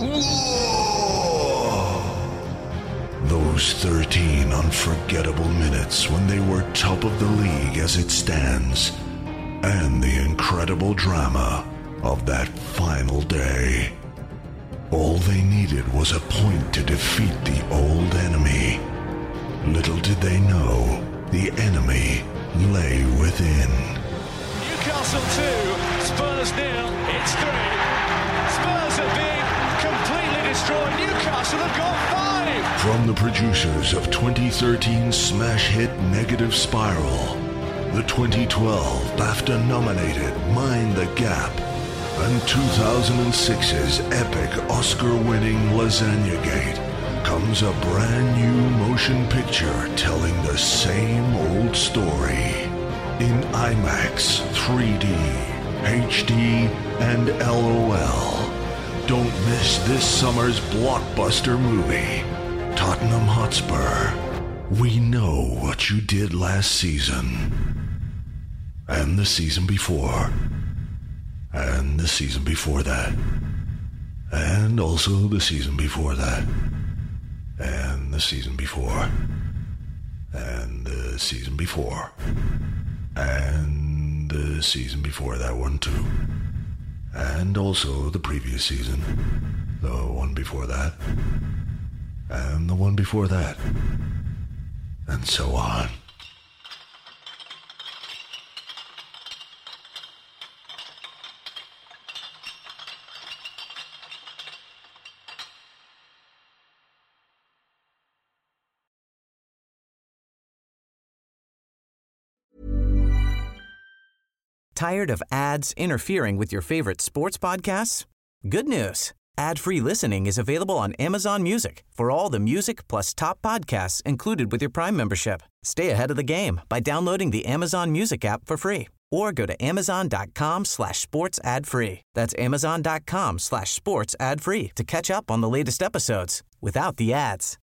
[SPEAKER 10] Whoa!
[SPEAKER 9] Those 13 unforgettable minutes when they were top of the league as it stands, and the incredible drama of that final day. All they needed was a point to defeat the old enemy. Little did they know, the enemy lay within.
[SPEAKER 12] Newcastle 2, Spurs 0, it's 3. Spurs are being completely destroyed. Newcastle have got 5.
[SPEAKER 9] From the producers of 2013's smash hit Negative Spiral, the 2012 BAFTA-nominated Mind the Gap, and 2006's epic Oscar-winning Lasagna Gate, comes a brand new motion picture telling the same old story. In IMAX, 3D, HD, and LOL. Don't miss this summer's blockbuster movie, Tottenham Hotspur. We know what you did last season. And the season before. And the season before that. And also the season before that. And the season before. And the season before. And the season before that one too. And also the previous season. The one before that. And the one before that. And so on.
[SPEAKER 13] Tired of ads interfering with your favorite sports podcasts? Good news. Ad-free listening is available on Amazon Music for all the music plus top podcasts included with your Prime membership. Stay ahead of the game by downloading the Amazon Music app for free or go to amazon.com/sports ad free. That's amazon.com/sports ad free to catch up on the latest episodes without the ads.